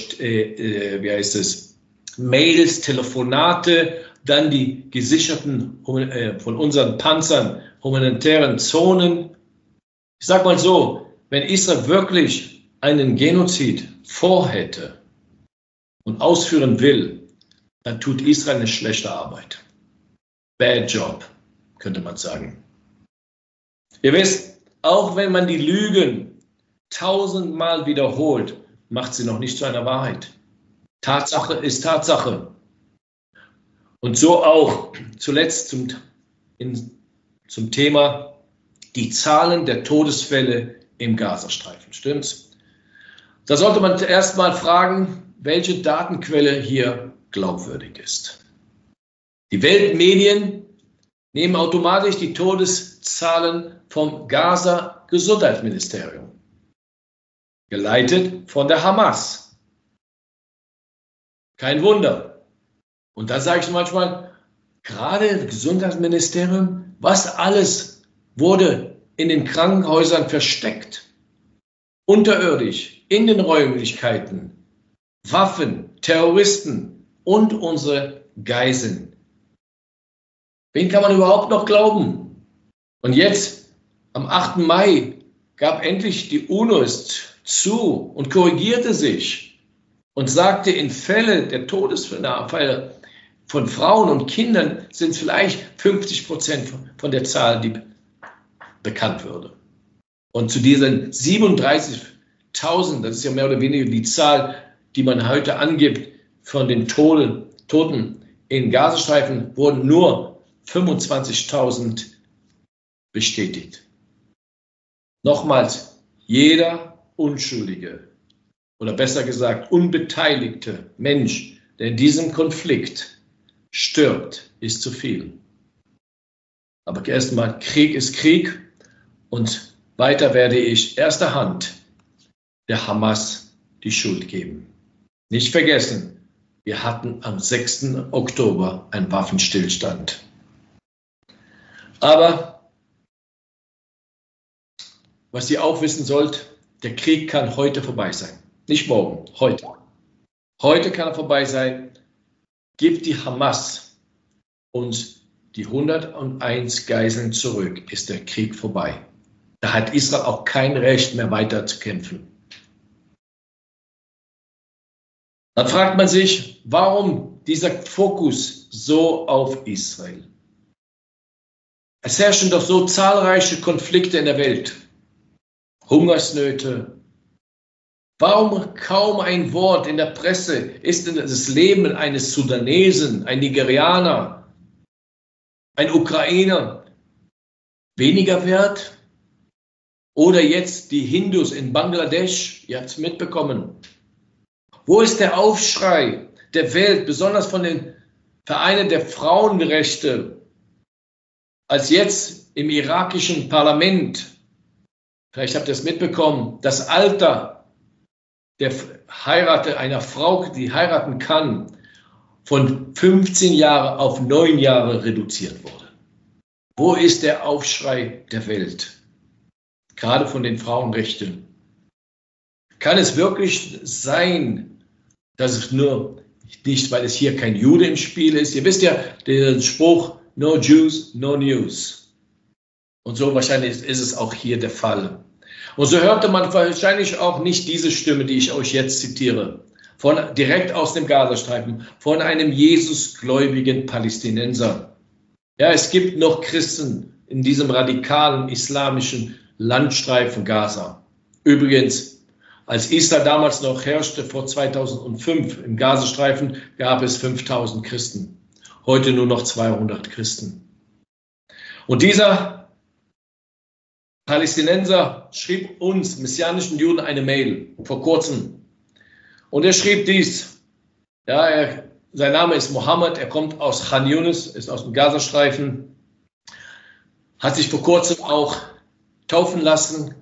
Mails, Telefonate, dann die gesicherten von unseren Panzern humanitären Zonen? Ich sage mal so, wenn Israel wirklich einen Genozid vorhätte und ausführen will, dann tut Israel eine schlechte Arbeit. Bad job, könnte man sagen. Ihr wisst, auch wenn man die Lügen 1000-mal wiederholt, macht sie noch nicht zu einer Wahrheit. Tatsache ist Tatsache. Und so auch zuletzt zum Thema die Zahlen der Todesfälle im Gazastreifen. Stimmt's? Da sollte man erst mal fragen, welche Datenquelle hier glaubwürdig ist. Die Weltmedien nehmen automatisch die Todeszahlen vom Gaza-Gesundheitsministerium, geleitet von der Hamas. Kein Wunder. Und da sage ich manchmal, gerade das Gesundheitsministerium, was alles wurde in den Krankenhäusern versteckt, unterirdisch, in den Räumlichkeiten, Waffen, Terroristen und unsere Geiseln. Wen kann man überhaupt noch glauben? Und jetzt, am 8. Mai, gab endlich die UNO es zu und korrigierte sich und sagte, in Fällen der Todesfälle von Frauen und Kindern sind es vielleicht 50% von der Zahl, die bekannt würde. Und zu diesen 37.000, das ist ja mehr oder weniger die Zahl, die man heute angibt, von den Toten in Gazastreifen, wurden nur 25.000 bestätigt. Nochmals, jeder unschuldige oder besser gesagt unbeteiligte Mensch, der in diesem Konflikt stirbt, ist zu viel. Aber erstmal, Krieg ist Krieg und weiter werde ich erster Hand der Hamas die Schuld geben. Nicht vergessen, wir hatten am 6. Oktober einen Waffenstillstand. Aber was ihr auch wissen sollt, der Krieg kann heute vorbei sein. Nicht morgen, heute. Heute kann er vorbei sein. Gibt die Hamas uns die 101 Geiseln zurück, ist der Krieg vorbei. Da hat Israel auch kein Recht mehr weiter zu kämpfen. Dann fragt man sich, warum dieser Fokus so auf Israel? Es herrschen doch so zahlreiche Konflikte in der Welt, Hungersnöte. Warum kaum ein Wort in der Presse ist denn das Leben eines Sudanesen, ein Nigerianer, ein Ukrainer weniger wert? Oder jetzt die Hindus in Bangladesch, ihr habt es mitbekommen. Wo ist der Aufschrei der Welt, besonders von den Vereinen der Frauenrechte, als jetzt im irakischen Parlament, vielleicht habt ihr es mitbekommen, das Alter der Heirat einer Frau, die heiraten kann, von 15 Jahren auf 9 Jahre reduziert wurde. Wo ist der Aufschrei der Welt? Gerade von den Frauenrechten. Kann es wirklich sein, dass es nur nicht, weil es hier kein Jude im Spiel ist? Ihr wisst ja, den Spruch, no Jews, no news. Und so wahrscheinlich ist es auch hier der Fall. Und so hörte man wahrscheinlich auch nicht diese Stimme, die ich euch jetzt zitiere, direkt aus dem Gazastreifen, von einem Jesusgläubigen Palästinenser. Ja, es gibt noch Christen in diesem radikalen islamischen Landstreifen Gaza. Übrigens, als Israel damals noch herrschte, vor 2005, im Gazastreifen gab es 5000 Christen. Heute nur noch 200 Christen. Und dieser Palästinenser schrieb uns messianischen Juden eine Mail vor kurzem. Und er schrieb dies. Ja, sein Name ist Mohammed, er kommt aus Khan Yunis, ist aus dem Gazastreifen, hat sich vor kurzem auch taufen lassen.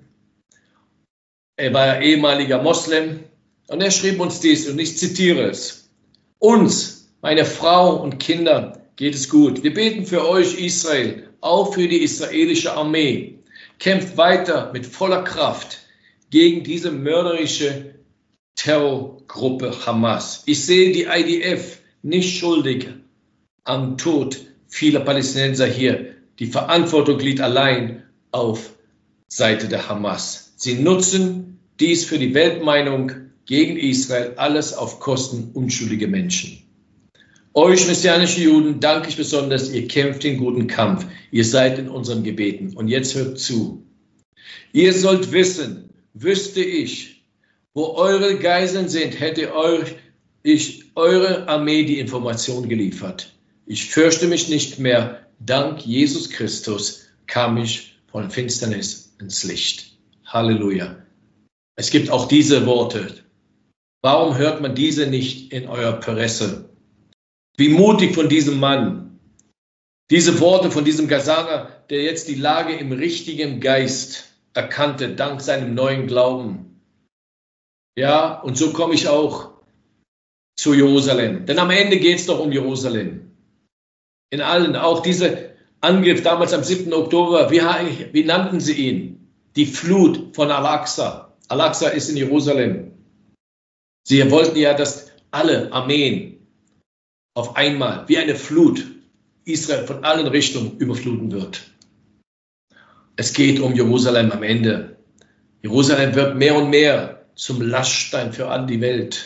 Er war ehemaliger Moslem und er schrieb uns dies und ich zitiere es. Uns, meine Frau und Kinder, geht es gut. Wir beten für euch, Israel, auch für die israelische Armee. Kämpft weiter mit voller Kraft gegen diese mörderische Terrorgruppe Hamas. Ich sehe die IDF nicht schuldig am Tod vieler Palästinenser hier. Die Verantwortung liegt allein auf Seite der Hamas. Sie nutzen dies für die Weltmeinung gegen Israel, alles auf Kosten unschuldiger Menschen. Euch messianische Juden danke ich besonders, ihr kämpft den guten Kampf. Ihr seid in unseren Gebeten. Und jetzt hört zu. Ihr sollt wissen, wüsste ich, wo eure Geiseln sind, hätte ich eure Armee die Information geliefert. Ich fürchte mich nicht mehr. Dank Jesus Christus kam ich von Finsternis ins Licht. Halleluja. Es gibt auch diese Worte. Warum hört man diese nicht in eurer Presse? Wie mutig von diesem Mann. Diese Worte von diesem Gazaner, der jetzt die Lage im richtigen Geist erkannte, dank seinem neuen Glauben. Ja, und so komme ich auch zu Jerusalem. Denn am Ende geht es doch um Jerusalem. In allen, auch dieser Angriff damals am 7. Oktober, wie nannten sie ihn? Die Flut von Al-Aqsa. Al-Aqsa ist in Jerusalem. Sie wollten ja, dass alle Armeen auf einmal wie eine Flut Israel von allen Richtungen überfluten wird. Es geht um Jerusalem am Ende. Jerusalem wird mehr und mehr zum Laststein für all die Welt.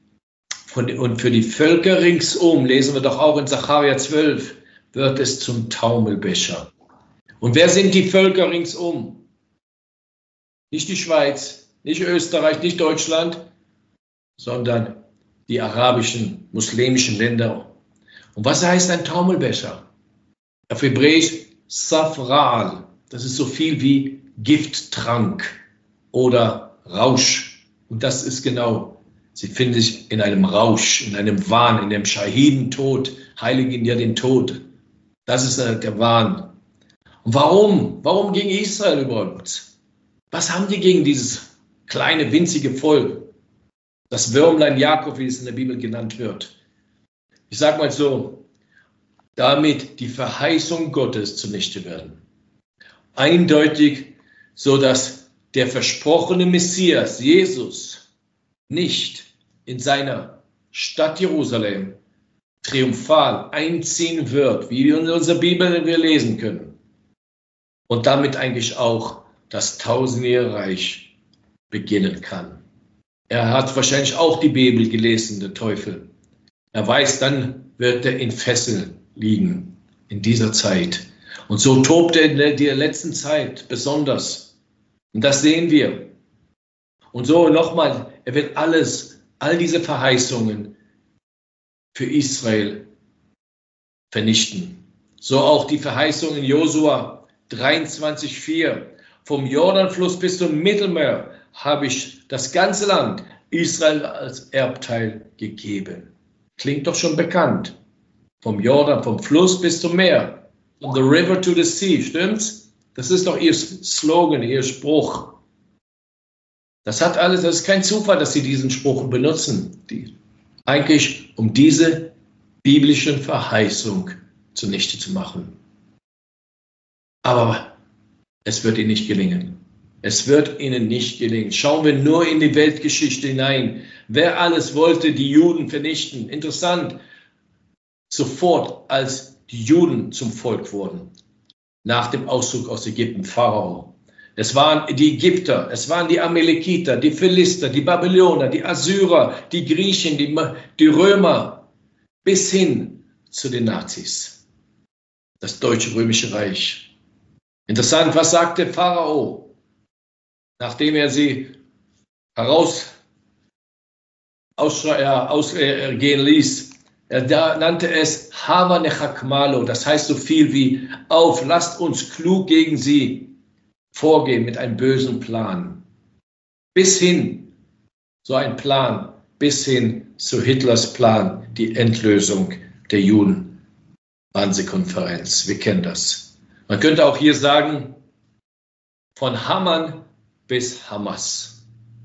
Und für die Völker ringsum, lesen wir doch auch in Sacharja 12, wird es zum Taumelbecher. Und wer sind die Völker ringsum? Nicht die Schweiz, nicht Österreich, nicht Deutschland, sondern die arabischen, muslimischen Länder. Und was heißt ein Taumelbecher? Auf Hebräisch Safral. Das ist so viel wie Gifttrank oder Rausch. Und das ist genau, sie finden sich in einem Rausch, in einem Wahn, in dem Schahidentod, heiligen ja den Tod. Das ist der Wahn. Und warum? Warum gegen Israel überhaupt? Was haben die gegen dieses kleine, winzige Volk? Das Würmlein Jakob, wie es in der Bibel genannt wird. Ich sage mal so, damit die Verheißung Gottes zunichte werden. Eindeutig, so dass der versprochene Messias, Jesus, nicht in seiner Stadt Jerusalem triumphal einziehen wird, wie wir in unserer Bibel lesen können. Und damit eigentlich auch das tausendjährige Reich beginnen kann. Er hat wahrscheinlich auch die Bibel gelesen, der Teufel. Er weiß, dann wird er in Fesseln liegen in dieser Zeit. Und so tobt er in der letzten Zeit besonders. Und das sehen wir. Und so nochmal, er wird all diese Verheißungen für Israel vernichten. So auch die Verheißung in Josua 23,4. Vom Jordanfluss bis zum Mittelmeer habe ich das ganze Land Israel als Erbteil gegeben. Klingt doch schon bekannt. Vom Jordan, vom Fluss bis zum Meer. From the river to the sea, stimmt's? Das ist doch ihr Slogan, ihr Spruch. Das hat alles, das ist kein Zufall, dass sie diesen Spruch benutzen. Eigentlich, um diese biblischen Verheißung zunichte zu machen. Aber es wird ihnen nicht gelingen. Es wird ihnen nicht gelingen. Schauen wir nur in die Weltgeschichte hinein. Wer alles wollte die Juden vernichten? Interessant. Sofort, als die Juden zum Volk wurden, nach dem Auszug aus Ägypten, Pharao. Es waren die Ägypter, es waren die Amalekiter, die Philister, die Babylonier, die Assyrer, die Griechen, die Römer, bis hin zu den Nazis. Das Deutsche Römische Reich. Interessant, was sagte Pharao, nachdem er sie ausgehen ließ? Da nannte es Hava Nechakmalo, das heißt so viel wie auf, lasst uns klug gegen sie vorgehen mit einem bösen Plan. Bis hin, so ein Plan, bis hin zu Hitlers Plan, die Endlösung der Juden. Wannsee-Konferenz, wir kennen das. Man könnte auch hier sagen, von Haman bis Hamas.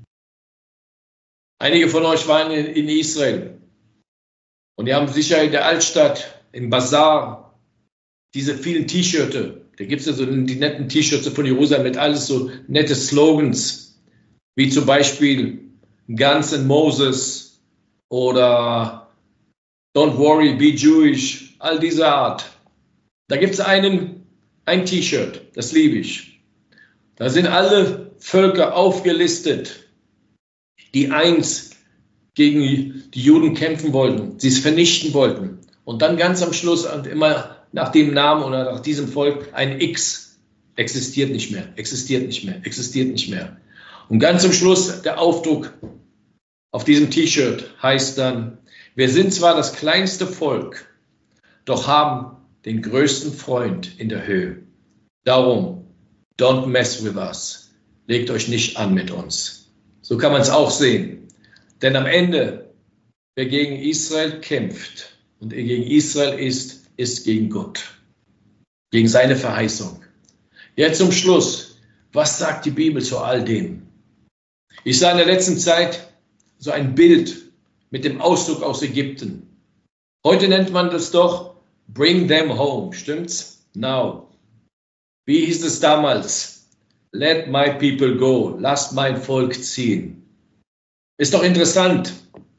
Einige von euch waren in Israel und die haben sicher in der Altstadt, im Bazar, diese vielen T-Shirts. Da gibt es ja so die netten T-Shirts von Jerusalem mit alles so nette Slogans, wie zum Beispiel Guns and Moses oder Don't worry, be Jewish, all diese Art. Da gibt es ein T-Shirt, das liebe ich. Da sind alle Völker aufgelistet, die einst gegen die Juden kämpfen wollten, sie es vernichten wollten. Und dann ganz am Schluss und immer nach dem Namen oder nach diesem Volk ein X. Existiert nicht mehr, existiert nicht mehr, existiert nicht mehr. Und ganz zum Schluss der Aufdruck auf diesem T-Shirt heißt dann, wir sind zwar das kleinste Volk, doch haben den größten Freund in der Höhe. Darum, don't mess with us. Legt euch nicht an mit uns. So kann man es auch sehen. Denn am Ende, wer gegen Israel kämpft und gegen Israel ist gegen Gott. Gegen seine Verheißung. Jetzt zum Schluss. Was sagt die Bibel zu all dem? Ich sah in der letzten Zeit so ein Bild mit dem Auszug aus Ägypten. Heute nennt man das doch Bring them home, stimmt's? Now. Wie hieß es damals? Let my people go, lasst mein Volk ziehen. Ist doch interessant,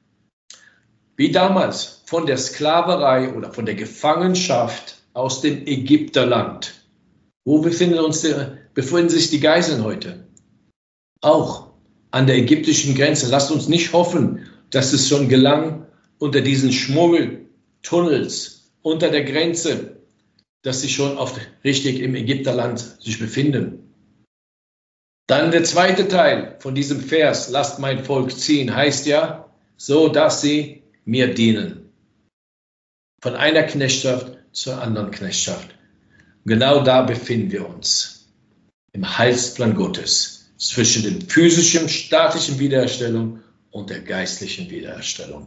wie damals von der Sklaverei oder von der Gefangenschaft aus dem Ägypterland. Wo befinden sich die Geiseln heute? Auch an der ägyptischen Grenze. Lasst uns nicht hoffen, dass es schon gelang, unter diesen Schmuggeltunnels, unter der Grenze, dass sie schon richtig im Ägypterland sich befinden. Dann der zweite Teil von diesem Vers, lasst mein Volk ziehen, heißt ja, so dass sie mir dienen. Von einer Knechtschaft zur anderen Knechtschaft. Genau da befinden wir uns. Im Heilsplan Gottes. Zwischen dem physischen, staatlichen Wiederherstellung und der geistlichen Wiederherstellung.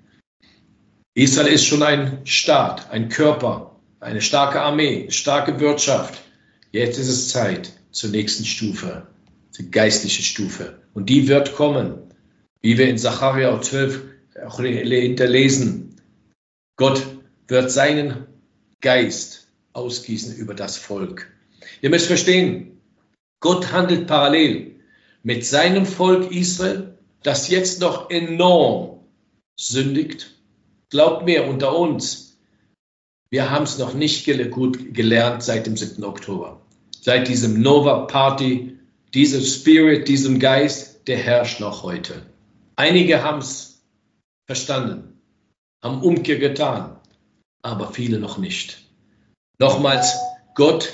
Israel ist schon ein Staat, ein Körper, eine starke Armee, eine starke Wirtschaft. Jetzt ist es Zeit zur nächsten Stufe, die geistliche Stufe. Und die wird kommen, wie wir in Sacharja 12 auch hinterlesen. Gott wird seinen Geist ausgießen über das Volk. Ihr müsst verstehen, Gott handelt parallel mit seinem Volk Israel, das jetzt noch enorm sündigt. Glaubt mir, unter uns, wir haben es noch nicht gut gelernt seit dem 7. Oktober. Seit diesem Nova Party, diesem Spirit, diesem Geist, der herrscht noch heute. Einige haben es verstanden, haben Umkehr getan, aber viele noch nicht. Nochmals, Gott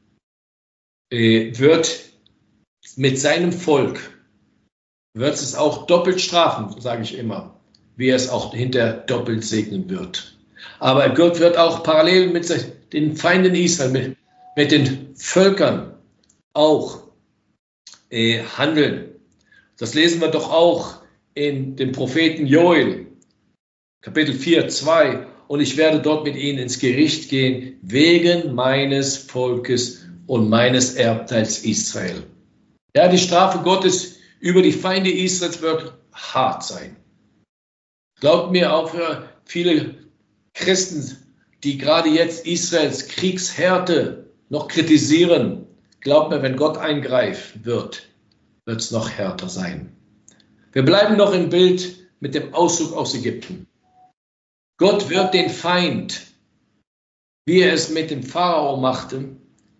wird mit seinem Volk, wird es auch doppelt strafen, sage ich immer, wie er es auch hinterher doppelt segnen wird. Aber Gott wird auch parallel mit den Feinden Israel, mit den Völkern auch handeln. Das lesen wir doch auch in dem Propheten Joel, Kapitel 4, 2. Und ich werde dort mit ihnen ins Gericht gehen, wegen meines Volkes und meines Erbteils Israel. Ja, die Strafe Gottes über die Feinde Israels wird hart sein. Glaubt mir, auch für viele Christen, die gerade jetzt Israels Kriegshärte noch kritisieren, glaubt mir, wenn Gott eingreifen wird, wird es noch härter sein. Wir bleiben noch im Bild mit dem Auszug aus Ägypten. Gott wird den Feind, wie er es mit dem Pharao machte,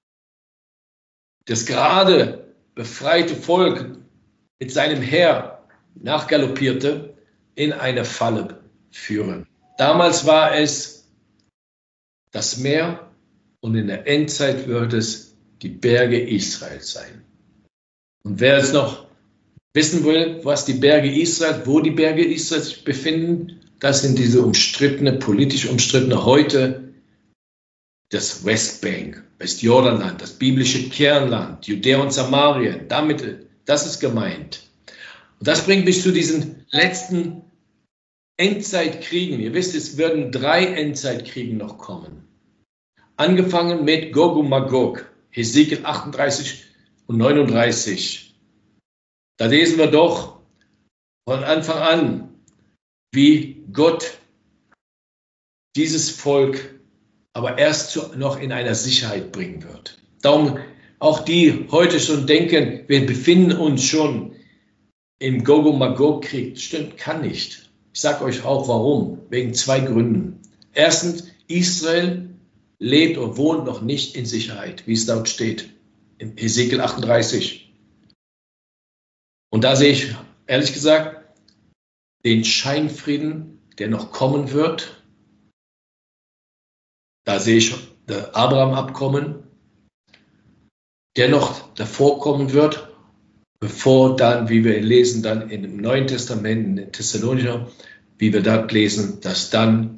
das gerade befreite Volk mit seinem Heer nachgaloppierte, in eine Falle führen. Damals war es das Meer und in der Endzeit wird es die Berge Israels sein. Und wer jetzt noch wissen will, wo die Berge Israels sich befinden, das sind diese politisch umstrittene heute, das Westbank, Westjordanland, das biblische Kernland, Judäa und Samarien, das ist gemeint. Und das bringt mich zu diesen letzten Endzeitkriegen. Ihr wisst, es werden 3 Endzeitkriege noch kommen. Angefangen mit Gog und Magog, Hesekiel 38 und 39. Da lesen wir doch von Anfang an, wie Gott dieses Volk aber erst noch in einer Sicherheit bringen wird. Darum auch die heute schon denken, wir befinden uns schon im Gog und Magog-Krieg. Stimmt, kann nicht. Ich sage euch auch warum. Wegen 2 Gründen. Erstens, Israel lebt und wohnt noch nicht in Sicherheit, wie es dort steht, in Hesekiel 38. Und da sehe ich, ehrlich gesagt, den Scheinfrieden, der noch kommen wird. Da sehe ich das Abraham-Abkommen, der noch davor kommen wird, bevor dann, wie wir lesen, dann im Neuen Testament, in den Thessalonicher, wie wir dort lesen, dass dann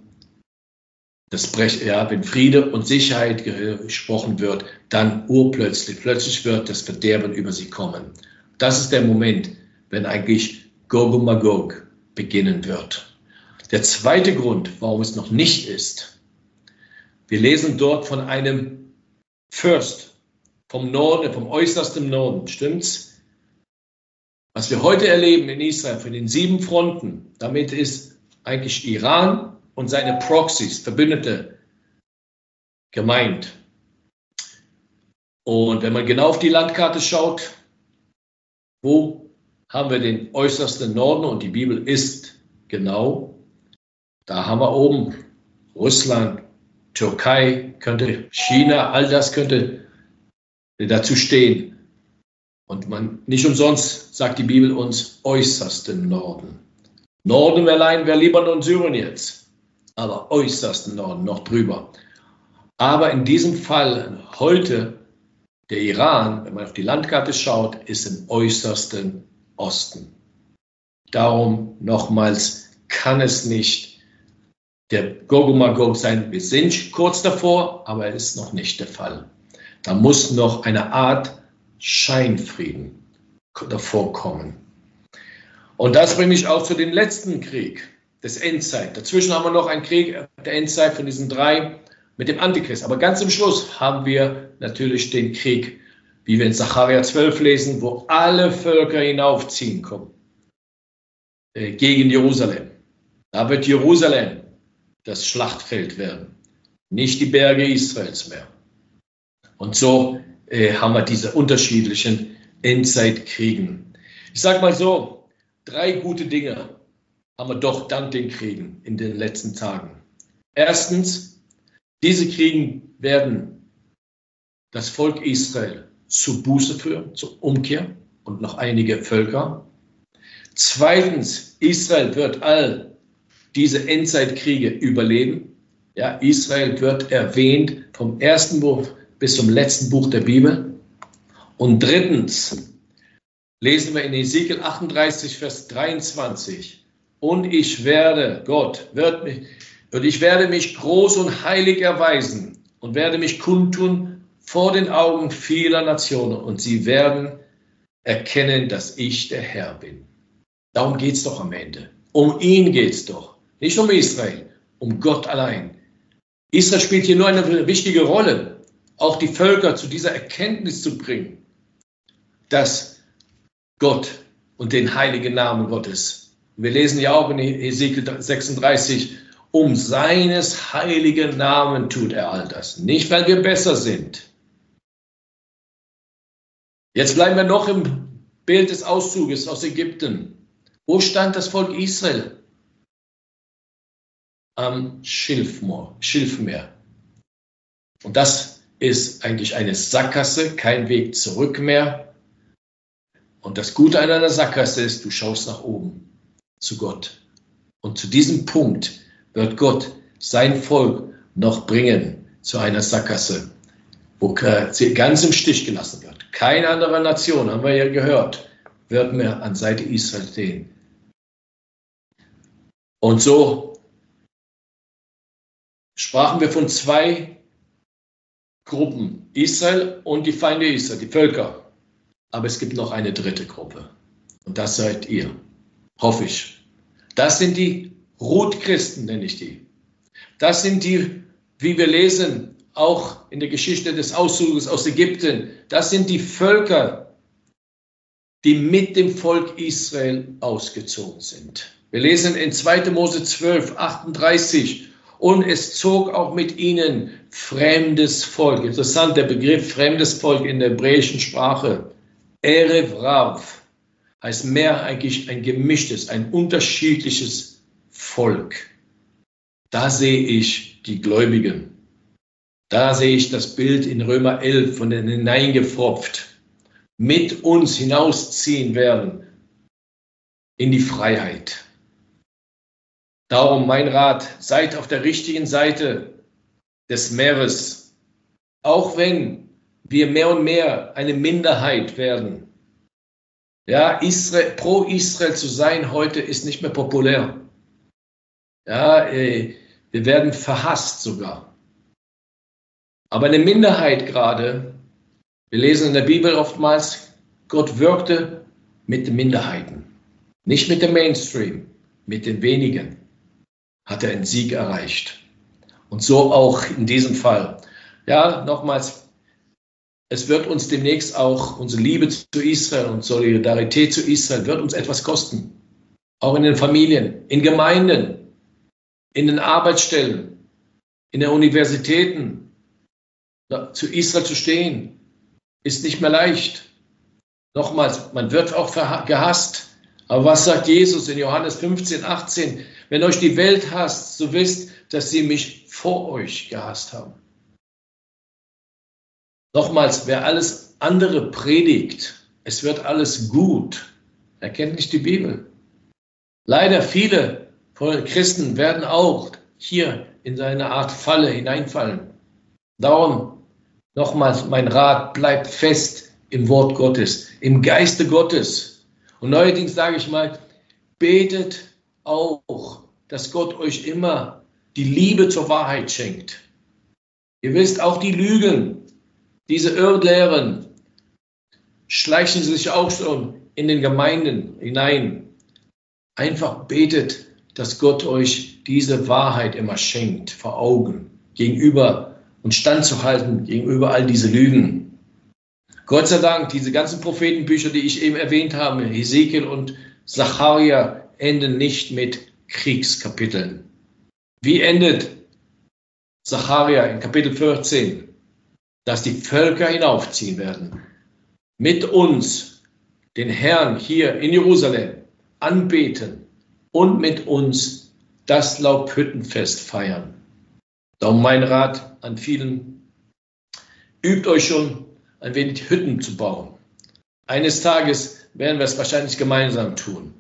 wenn Friede und Sicherheit gesprochen wird, dann plötzlich wird das Verderben über sie kommen. Das ist der Moment, wenn eigentlich Gog und Magog beginnen wird. Der zweite Grund, warum es noch nicht ist, wir lesen dort von einem Fürst vom Norden, vom äußersten Norden, stimmt's? Was wir heute erleben in Israel von den 7 Fronten, damit ist eigentlich Iran und seine Proxys, Verbündete, gemeint. Und wenn man genau auf die Landkarte schaut, wo haben wir den äußersten Norden und die Bibel ist genau, da haben wir oben Russland, Türkei, China, all das könnte dazu stehen. Und nicht umsonst sagt die Bibel uns äußersten Norden. Norden allein wäre Libanon und Syrien jetzt. Aber äußersten Norden noch drüber. Aber in diesem Fall heute, der Iran, wenn man auf die Landkarte schaut, ist im äußersten Osten. Darum nochmals kann es nicht der Gog und Magog sein. Wir sind kurz davor, aber es ist noch nicht der Fall. Da muss noch eine Art Scheinfrieden davor kommen. Und das bringt mich auch zu dem letzten Krieg des Endzeit. Dazwischen haben wir noch einen Krieg der Endzeit von diesen 3 mit dem Antichrist. Aber ganz zum Schluss haben wir natürlich den Krieg, wie wir in Sacharja 12 lesen, wo alle Völker hinaufziehen kommen gegen Jerusalem. Da wird Jerusalem das Schlachtfeld werden, nicht die Berge Israels mehr. Und so haben wir diese unterschiedlichen Endzeitkriegen. Ich sage mal so, 3 gute Dinge haben wir doch dank den Kriegen in den letzten Tagen. Erstens, diese Kriegen werden das Volk Israel zur Buße führen, zur Umkehr und noch einige Völker. Zweitens, Israel wird all diese Endzeitkriege überleben. Ja, Israel wird erwähnt vom ersten Buch bis zum letzten Buch der Bibel. Und drittens lesen wir in Hesekiel 38, Vers 23. Und ich werde mich groß und heilig erweisen und werde mich kundtun vor den Augen vieler Nationen. Und sie werden erkennen, dass ich der Herr bin. Darum geht es doch am Ende. Um ihn geht es doch. Nicht um Israel, um Gott allein. Israel spielt hier nur eine wichtige Rolle, auch die Völker zu dieser Erkenntnis zu bringen, dass Gott und den heiligen Namen Gottes. Wir lesen ja auch in Hesekiel 36, um seines heiligen Namen tut er all das. Nicht, weil wir besser sind. Jetzt bleiben wir noch im Bild des Auszuges aus Ägypten. Wo stand das Volk Israel? Am Schilfmeer. Und das ist eigentlich eine Sackgasse, kein Weg zurück mehr. Und das Gute an einer Sackgasse ist, du schaust nach oben zu Gott. Und zu diesem Punkt wird Gott sein Volk noch bringen zu einer Sackgasse, wo sie ganz im Stich gelassen wird. Keine andere Nation, haben wir ja gehört, wird mehr an Seite Israel stehen. Und so sprachen wir von zwei Gruppen, Israel und die Feinde Israel, die Völker. Aber es gibt noch eine dritte Gruppe. Und das seid ihr, hoffe ich. Das sind die Rutchristen, nenne ich die. Das sind die, wie wir lesen, auch in der Geschichte des Auszuges aus Ägypten, das sind die Völker, die mit dem Volk Israel ausgezogen sind. Wir lesen in 2. Mose 12, 38, und es zog auch mit ihnen fremdes Volk. Interessant, der Begriff fremdes Volk in der hebräischen Sprache. Erev Rav heißt mehr eigentlich ein gemischtes, ein unterschiedliches Volk. Da sehe ich die Gläubigen. Da sehe ich das Bild in Römer 11 von denen hineingepfropft. Mit uns hinausziehen werden in die Freiheit. Darum mein Rat, seid auf der richtigen Seite des Meeres. Auch wenn wir mehr und mehr eine Minderheit werden. Ja, pro Israel zu sein heute ist nicht mehr populär. Ja, wir werden verhasst sogar. Aber eine Minderheit gerade, wir lesen in der Bibel oftmals, Gott wirkte mit den Minderheiten. Nicht mit dem Mainstream, mit den wenigen hat er einen Sieg erreicht. Und so auch in diesem Fall. Ja, nochmals, es wird uns demnächst auch unsere Liebe zu Israel und Solidarität zu Israel wird uns etwas kosten. Auch in den Familien, in Gemeinden, in den Arbeitsstellen, in den Universitäten. Zu Israel zu stehen, ist nicht mehr leicht. Nochmals, man wird auch gehasst. Aber was sagt Jesus in Johannes 15, 18? Wenn euch die Welt hasst, so wisst, dass sie mich vor euch gehasst haben. Nochmals, wer alles andere predigt, es wird alles gut, er kennt nicht die Bibel. Leider viele von den Christen werden auch hier in seine Art Falle hineinfallen. Darum nochmals mein Rat, bleibt fest im Wort Gottes, im Geiste Gottes. Und neuerdings sage ich mal, betet auch, dass Gott euch immer die Liebe zur Wahrheit schenkt. Ihr wisst, auch die Lügen, diese Irrlehren, schleichen sich auch schon in den Gemeinden hinein. Einfach betet, dass Gott euch diese Wahrheit immer schenkt, vor Augen, gegenüber und standzuhalten gegenüber all diese Lügen. Gott sei Dank, diese ganzen Prophetenbücher, die ich eben erwähnt habe, Hesekiel und Sacharja, enden nicht mit Kriegskapiteln. Wie endet Sacharja in Kapitel 14? Dass die Völker hinaufziehen werden, mit uns den Herrn hier in Jerusalem anbeten und mit uns das Laubhüttenfest feiern. Darum mein Rat an vielen, übt euch schon ein wenig Hütten zu bauen. Eines Tages werden wir es wahrscheinlich gemeinsam tun.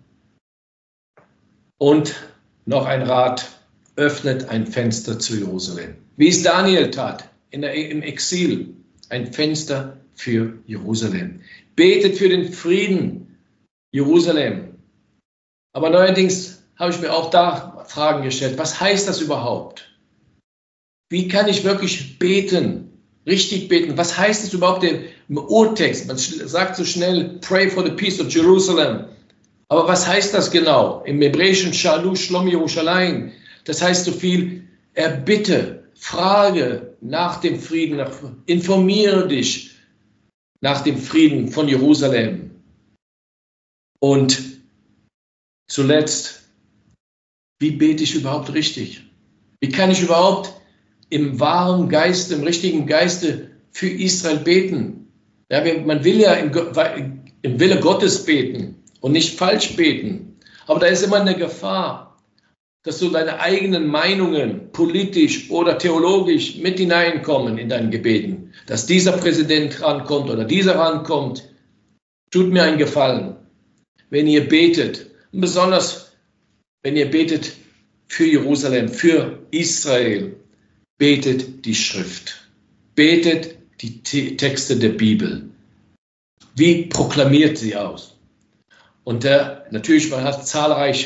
Und noch ein Rat, öffnet ein Fenster zu Jerusalem. Wie es Daniel tat im Exil, ein Fenster für Jerusalem. Betet für den Frieden Jerusalem. Aber neuerdings habe ich mir auch da Fragen gestellt. Was heißt das überhaupt? Wie kann ich wirklich beten? Richtig beten. Was heißt es überhaupt im Urtext? Man sagt so schnell, pray for the peace of Jerusalem. Aber was heißt das genau? Im Hebräischen Shalu Shlom Yerushalayim. Das heißt so viel, erbitte, frage nach dem Frieden, informiere dich nach dem Frieden von Jerusalem. Und zuletzt, wie bete ich überhaupt richtig? Wie kann ich überhaupt im wahren Geiste, im richtigen Geiste für Israel beten? Ja, man will ja im Wille Gottes beten und nicht falsch beten. Aber da ist immer eine Gefahr, dass du deine eigenen Meinungen politisch oder theologisch mit hineinkommen in deinen Gebeten. Dass dieser Präsident rankommt oder dieser rankommt. Tut mir einen Gefallen, wenn ihr betet, und besonders wenn ihr betet für Jerusalem, für Israel, betet die Schrift, betet die Texte der Bibel. Wie proklamiert sie aus? Und natürlich, man hat zahlreiche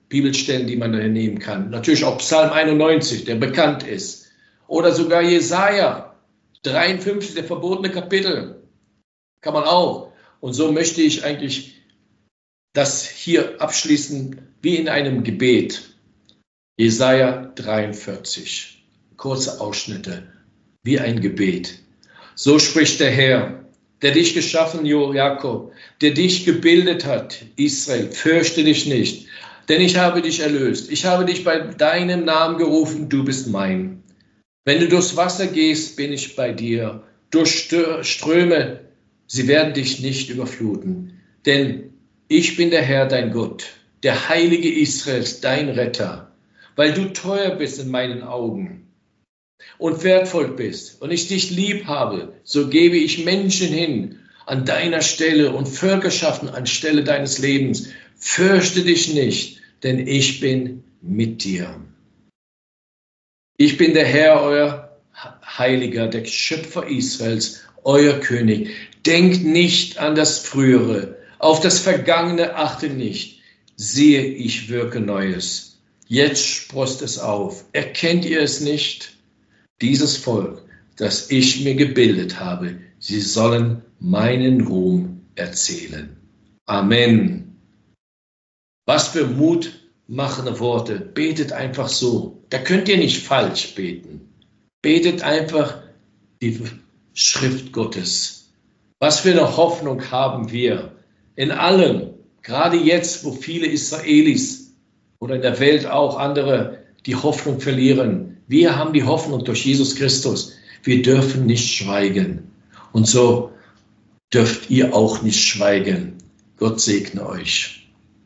Bibelstellen, die man da nehmen kann. Natürlich auch Psalm 91, der bekannt ist. Oder sogar Jesaja 53, der verbotene Kapitel. Kann man auch. Und so möchte ich eigentlich das hier abschließen wie in einem Gebet. Jesaja 43. Kurze Ausschnitte. Wie ein Gebet. So spricht der Herr, der dich geschaffen, Jakob, der dich gebildet hat, Israel, fürchte dich nicht, denn ich habe dich erlöst. Ich habe dich bei deinem Namen gerufen, du bist mein. Wenn du durchs Wasser gehst, bin ich bei dir. Durch Ströme, sie werden dich nicht überfluten. Denn ich bin der Herr, dein Gott, der Heilige Israels, dein Retter, weil du teuer bist in meinen Augen und wertvoll bist und ich dich lieb habe, so gebe ich Menschen hin an deiner Stelle und Völkerschaften anstelle deines Lebens. Fürchte dich nicht, denn ich bin mit dir. Ich bin der Herr, euer Heiliger, der Schöpfer Israels, euer König. Denkt nicht an das Frühere, auf das Vergangene achte nicht. Siehe, ich wirke Neues. Jetzt sproßt es auf. Erkennt ihr es nicht? Dieses Volk, das ich mir gebildet habe, sie sollen meinen Ruhm erzählen. Amen. Was für mutmachende Worte. Betet einfach so. Da könnt ihr nicht falsch beten. Betet einfach die Schrift Gottes. Was für eine Hoffnung haben wir in allem, gerade jetzt, wo viele Israelis oder in der Welt auch andere die Hoffnung verlieren. Wir haben die Hoffnung durch Jesus Christus. Wir dürfen nicht schweigen. Und so dürft ihr auch nicht schweigen. Gott segne euch.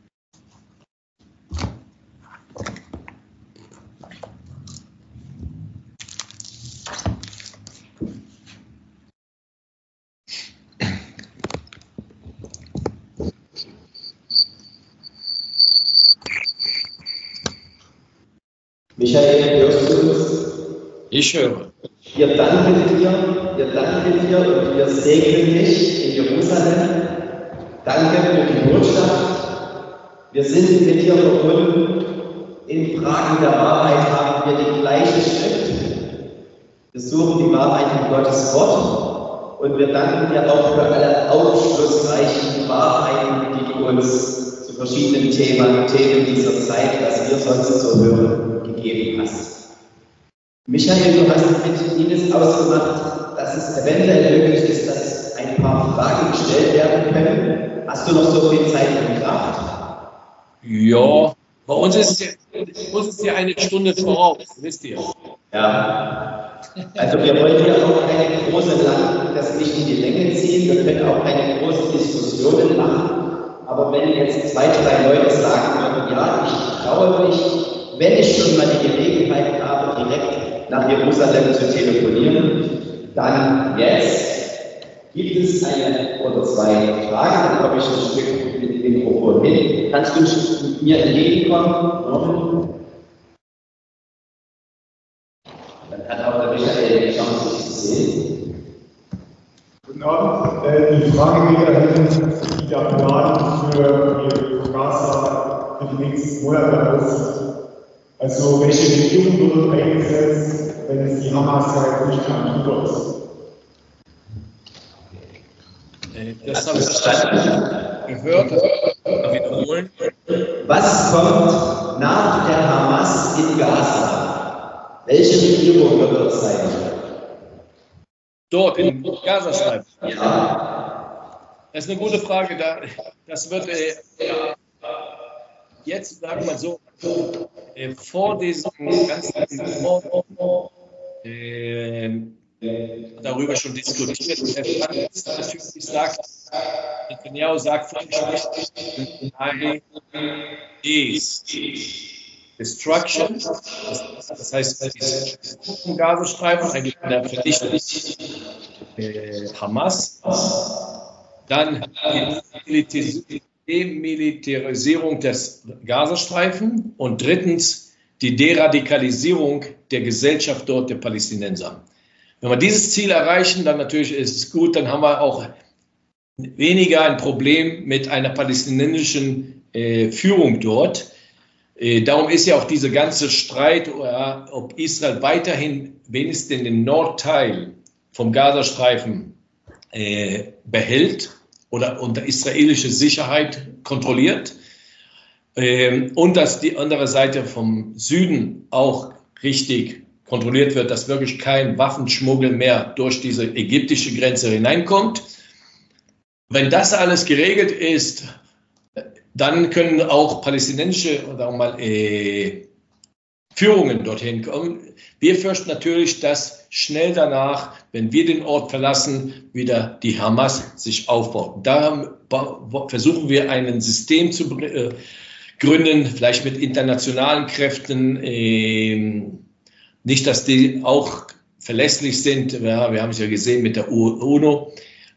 Michael, hörst du uns? Ich höre. Wir danken dir und wir segnen dich in Jerusalem. Danke für die Botschaft. Wir sind mit dir verbunden. In Fragen der Wahrheit haben wir die gleiche Schrift. Wir suchen die Wahrheit in Gottes Wort und wir danken dir auch für alle aufschlussreichen Wahrheiten, die du uns zu verschiedenen Themen dieser Zeit, was wir sonst so hören, gegeben hast. Michael, du hast mit Ines ausgemacht, dass es eventuell möglich ist, dass ein paar Fragen gestellt werden können. Hast du noch so viel Zeit und Kraft? Ja, bei uns ist ja eine Stunde voraus, wisst ihr. Ja, also wir wollen hier auch keine große das nicht in die Länge ziehen. Wir können auch keine großen Diskussionen machen. Aber wenn jetzt 2, 3 Leute sagen würden, ja, ich traue mich, wenn ich schon mal die Gelegenheit habe, direkt nach Jerusalem zu telefonieren, dann jetzt. Gibt es eine oder 2 Fragen, dann komme ich ein Stück mit dem Mikrofon hin. Kannst du mir entgegenkommen? Dann hat auch der Michael die Chance, sich zu sehen. Guten Abend. Die Frage geht dahin, wie der Plan für Gaza für die nächsten Monate aussieht. Also welche Regierung wird eingesetzt, wenn es die Hamas halt nicht mehr tut? Das habe ich gehört, wiederholen. Was kommt nach der Hamas in Gaza? Welche Regierung wird dort sein? Dort im Gazastreifen? Ja. Das ist eine gute Frage. Das wird jetzt, sagen wir mal so, vor diesem ganzen darüber schon diskutiert. Natürlich sagt, Netanyahu sagt vorsichtig, Destruction, das heißt, im Gazastreifen, eigentlich der Vernichtung Hamas, dann die Demilitarisierung des Gazastreifen und drittens die Deradikalisierung der Gesellschaft dort, der Palästinenser. Wenn wir dieses Ziel erreichen, dann natürlich ist es gut, dann haben wir auch weniger ein Problem mit einer palästinensischen Führung dort. Darum ist ja auch dieser ganze Streit, ob Israel weiterhin wenigstens den Nordteil vom Gazastreifen behält oder unter israelische Sicherheit kontrolliert und dass die andere Seite vom Süden auch richtig kontrolliert wird, dass wirklich kein Waffenschmuggel mehr durch diese ägyptische Grenze hineinkommt. Wenn das alles geregelt ist, dann können auch palästinensische, sagen wir mal, Führungen dorthin kommen. Wir fürchten natürlich, dass schnell danach, wenn wir den Ort verlassen, wieder die Hamas sich aufbaut. Da versuchen wir ein System zu gründen, vielleicht mit internationalen Kräften, nicht, dass die auch verlässlich sind. Ja, wir haben es ja gesehen mit der UNO.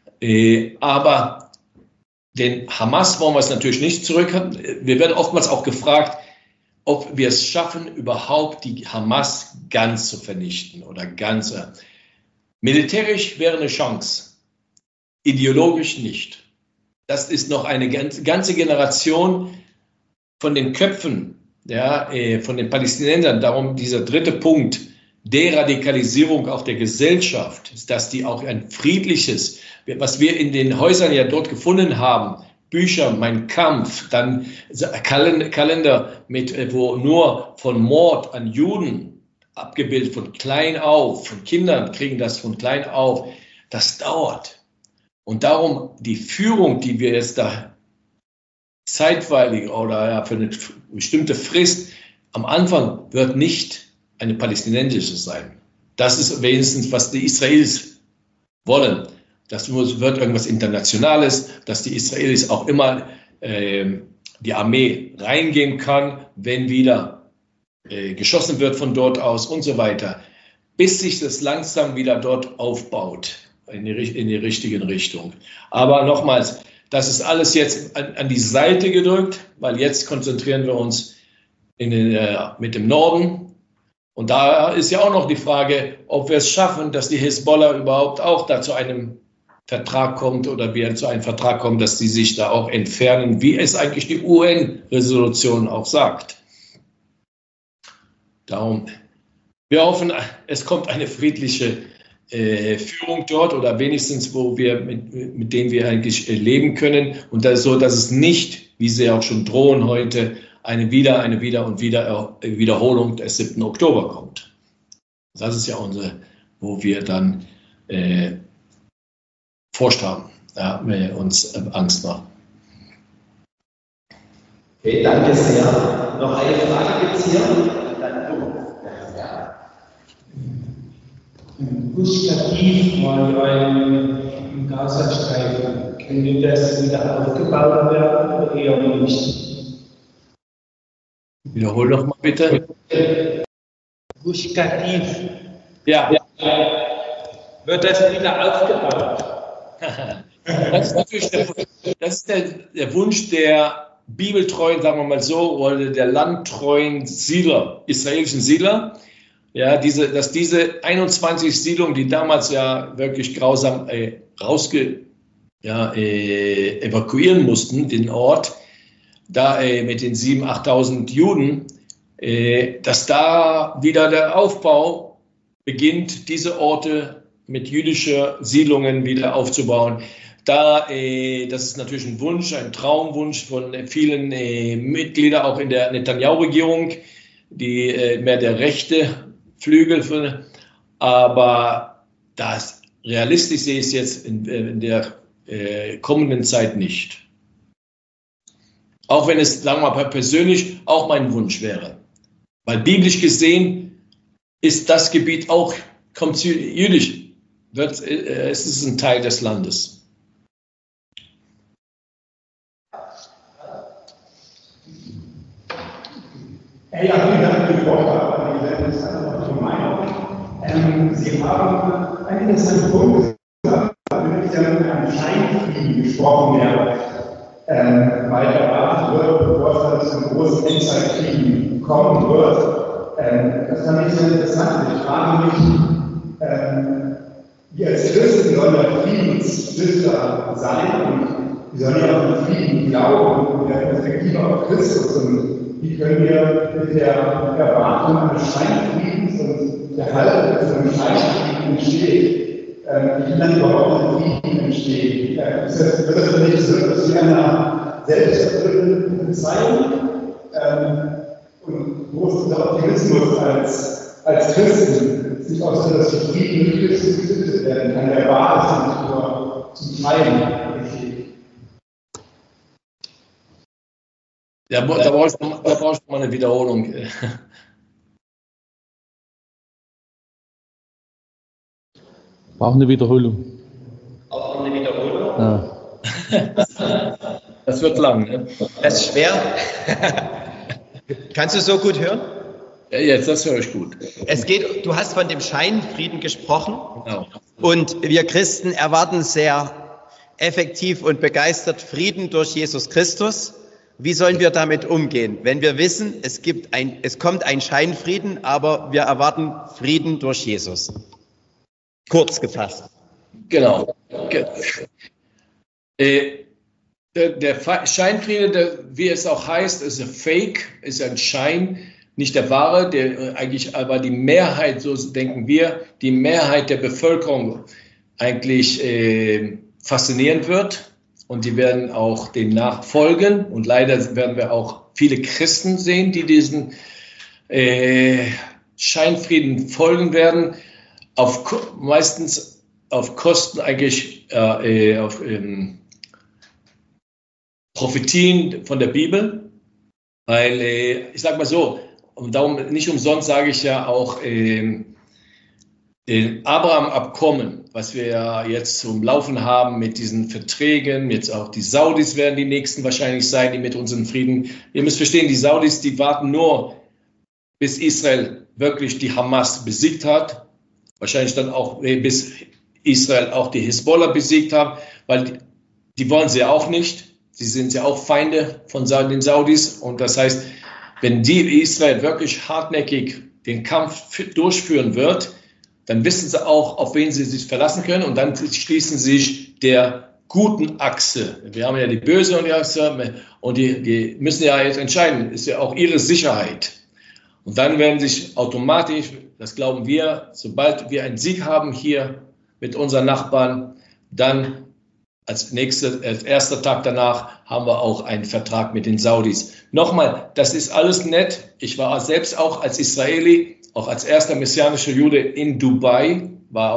Aber den Hamas wollen wir es natürlich nicht zurückhaben. Wir werden oftmals auch gefragt, ob wir es schaffen, überhaupt die Hamas ganz zu vernichten oder ganz. Militärisch wäre eine Chance, ideologisch nicht. Das ist noch eine ganze Generation von den Köpfen, ja, von den Palästinensern. Darum dieser dritte Punkt, Deradikalisierung auch der Gesellschaft, ist, dass die auch ein friedliches, was wir in den Häusern ja dort gefunden haben, Bücher, Mein Kampf, dann Kalender, wo nur von Mord an Juden abgebildet, von klein auf, von Kindern kriegen das von klein auf, das dauert. Und darum die Führung, die wir jetzt da zeitweilig oder ja, für eine bestimmte Frist, am Anfang wird nicht eine palästinensische sein. Das ist wenigstens, was die Israelis wollen. Das wird irgendwas Internationales, dass die Israelis auch immer die Armee reingehen kann, wenn wieder geschossen wird von dort aus und so weiter, bis sich das langsam wieder dort aufbaut in die richtige Richtung. Aber nochmals, das ist alles jetzt an die Seite gedrückt, weil jetzt konzentrieren wir uns mit dem Norden. Und da ist ja auch noch die Frage, ob wir es schaffen, dass die Hisbollah überhaupt auch da zu einem Vertrag kommt oder wir zu einem Vertrag kommen, dass die sich da auch entfernen, wie es eigentlich die UN-Resolution auch sagt. Darum, wir hoffen, es kommt eine friedliche Führung dort oder wenigstens, wo wir mit denen wir eigentlich leben können. Und das ist so, dass es nicht, wie sie auch schon drohen heute, eine Wiederholung des 7. Oktober kommt. Das ist ja wo wir dann Furcht haben, ja, uns Angst machen. Okay, danke sehr. Noch eine Frage gibt es hier? Gush Katif mal im Gazastreifen, könnte das wieder aufgebaut werden oder eher nicht? Wiederhol doch mal bitte. Gush Katif. Ja. Wird das wieder aufgebaut? Das ist natürlich der Wunsch der bibeltreuen, sagen wir mal so, oder der landtreuen Siedler, israelischen Siedler, ja, dass diese 21 Siedlungen, die damals ja wirklich grausam evakuieren mussten, den Ort, da mit den 7.000, 8.000 Juden, dass da wieder der Aufbau beginnt, diese Orte mit jüdischen Siedlungen wieder aufzubauen. Das ist natürlich ein Wunsch, ein Traumwunsch von vielen Mitgliedern auch in der Netanyahu-Regierung, die mehr der rechte Flügel, aber das realistisch sehe ich es jetzt in der kommenden Zeit nicht. Auch wenn es, sagen wir mal, persönlich auch mein Wunsch wäre. Weil biblisch gesehen ist das Gebiet auch, kommt jüdisch, es ist ein Teil des Landes. Ja, vielen Dank für die Vortrag. Das ist einfach von meiner. Sie haben einen interessanten Punkt gesagt, nämlich Sie haben einen Scheinfrieden gesprochen, der weiter erwartet wird, bevor es zu einem großen Endzeitkrieg kommen wird. Das fand ich sehr interessant. Ich frage mich, wir als Christen sollen ja Friedensstifter sein und wir sollen ja auch an Frieden glauben und der Perspektive auf Christus. Und Und wie können wir mit der Erwartung eines Scheinfriedens und der Haltung, dass ein Scheinfrieden entsteht, wie kann dann überhaupt ein Frieden entstehen? Wird das für mich so, dass wir einer selbsterfüllenden Prophezeiung und wo ist unser Optimismus als Christen? Es ist nicht auch so, dass wir Frieden mit Christus gestiftet werden kann, der wahr ist und nur zum Schein besteht. Ja, da brauchst du mal eine Wiederholung. Braucht eine Wiederholung. Auch eine Wiederholung? Ja. Das wird lang, ne? Das ist schwer. Kannst du so gut hören? Ja, jetzt, das höre ich gut. Du hast von dem Scheinfrieden gesprochen. Genau. Und wir Christen erwarten sehr effektiv und begeistert Frieden durch Jesus Christus. Wie sollen wir damit umgehen, wenn wir wissen, es kommt ein Scheinfrieden, aber wir erwarten Frieden durch Jesus? Kurz gefasst. Genau. Der Scheinfriede, wie es auch heißt, ist ein Fake, ist ein Schein, nicht der wahre, der eigentlich aber die Mehrheit, so denken wir, die Mehrheit der Bevölkerung eigentlich faszinieren wird. Und die werden auch dem nachfolgen. Und leider werden wir auch viele Christen sehen, die diesen Scheinfrieden folgen werden. Meistens auf Kosten eigentlich profitieren von der Bibel. Weil, ich sage mal so, und darum nicht umsonst sage ich ja auch, den Abraham-Abkommen, was wir ja jetzt zum Laufen haben mit diesen Verträgen, jetzt auch die Saudis werden die nächsten wahrscheinlich sein, die mit uns in Frieden. Ihr müsst verstehen, die Saudis, die warten nur, bis Israel wirklich die Hamas besiegt hat. Wahrscheinlich dann auch, bis Israel auch die Hisbollah besiegt hat, weil die wollen sie ja auch nicht. Sie sind ja auch Feinde von den Saudis. Und das heißt, wenn Israel wirklich hartnäckig den Kampf durchführen wird, dann wissen sie auch, auf wen sie sich verlassen können. Und dann schließen sie sich der guten Achse. Wir haben ja die böse und die Achse. Und die müssen ja jetzt entscheiden. Ist ja auch ihre Sicherheit. Und dann werden sich automatisch, das glauben wir, sobald wir einen Sieg haben hier mit unseren Nachbarn, dann als erster Tag danach haben wir auch einen Vertrag mit den Saudis. Nochmal, das ist alles nett. Ich war selbst auch als Israeli, auch als erster messianischer Jude in Dubai,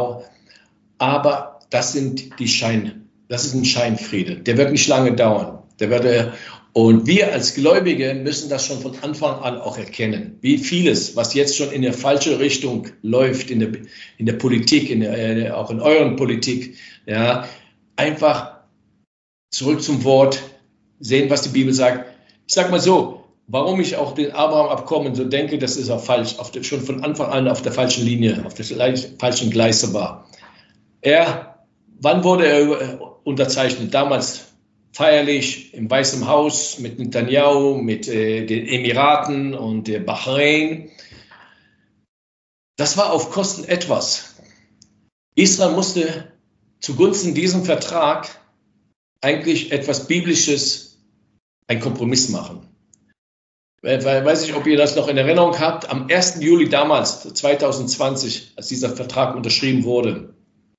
aber das ist ein Scheinfriede. Der wird nicht lange dauern. Und wir als Gläubige müssen das schon von Anfang an auch erkennen. Wie vieles, was jetzt schon in der falsche Richtung läuft, in der Politik, auch in euren Politik, ja, einfach zurück zum Wort, sehen, was die Bibel sagt. Ich sage mal so, warum ich auch den Abraham-Abkommen so denke, das ist auch falsch, schon von Anfang an auf der falschen Linie, auf der falschen Gleise war. Wann wurde er unterzeichnet? Damals feierlich im Weißen Haus mit Netanyahu, mit den Emiraten und der Bahrain. Das war auf Kosten etwas. Israel musste zugunsten diesem Vertrag eigentlich etwas Biblisches, einen Kompromiss machen. Weiß ich, ob ihr das noch in Erinnerung habt. Am 1. Juli damals, 2020, als dieser Vertrag unterschrieben wurde,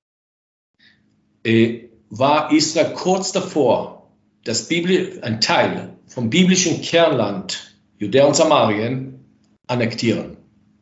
war Israel kurz davor, ein Teil vom biblischen Kernland Judäa und Samarien annektieren.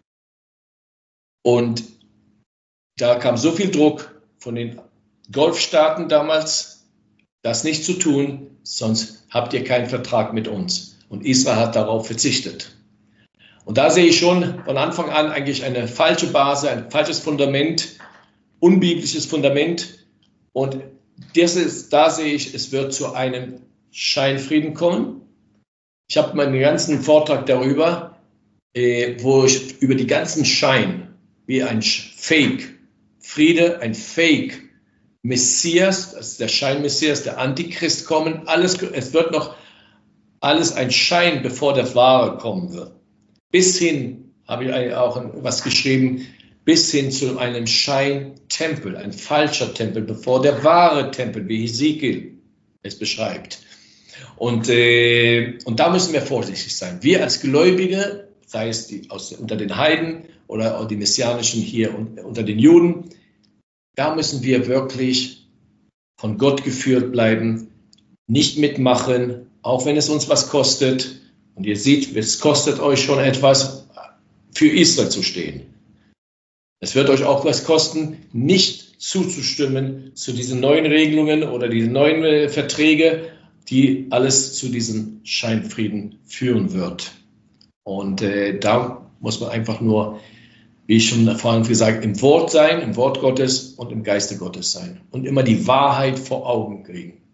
Und da kam so viel Druck von den Golfstaaten damals, das nicht zu tun, sonst habt ihr keinen Vertrag mit uns. Und Israel hat darauf verzichtet. Und da sehe ich schon von Anfang an eigentlich eine falsche Basis, ein falsches Fundament, unbiblisches Fundament. Und da sehe ich, es wird zu einem Scheinfrieden kommen. Ich habe meinen ganzen Vortrag darüber, wo ich über die ganzen Schein, wie ein Fake-Friede, ein Fake-Messias, das ist der Schein-Messias, der Antichrist kommen, es wird noch alles ein Schein, bevor der Wahre kommen wird. Bis hin, habe ich auch was geschrieben, bis hin zu einem Scheintempel, ein falscher Tempel, bevor der wahre Tempel, wie Hesekiel es beschreibt. Und da müssen wir vorsichtig sein. Wir als Gläubige, sei es unter den Heiden oder die Messianischen hier unter den Juden, da müssen wir wirklich von Gott geführt bleiben, nicht mitmachen, auch wenn es uns was kostet. Und ihr seht, es kostet euch schon etwas, für Israel zu stehen. Es wird euch auch was kosten, nicht zuzustimmen zu diesen neuen Regelungen oder diesen neuen Verträge, die alles zu diesem Scheinfrieden führen wird. Und da muss man einfach nur, wie ich schon vorhin gesagt, im Wort sein, im Wort Gottes und im Geiste Gottes sein und immer die Wahrheit vor Augen kriegen.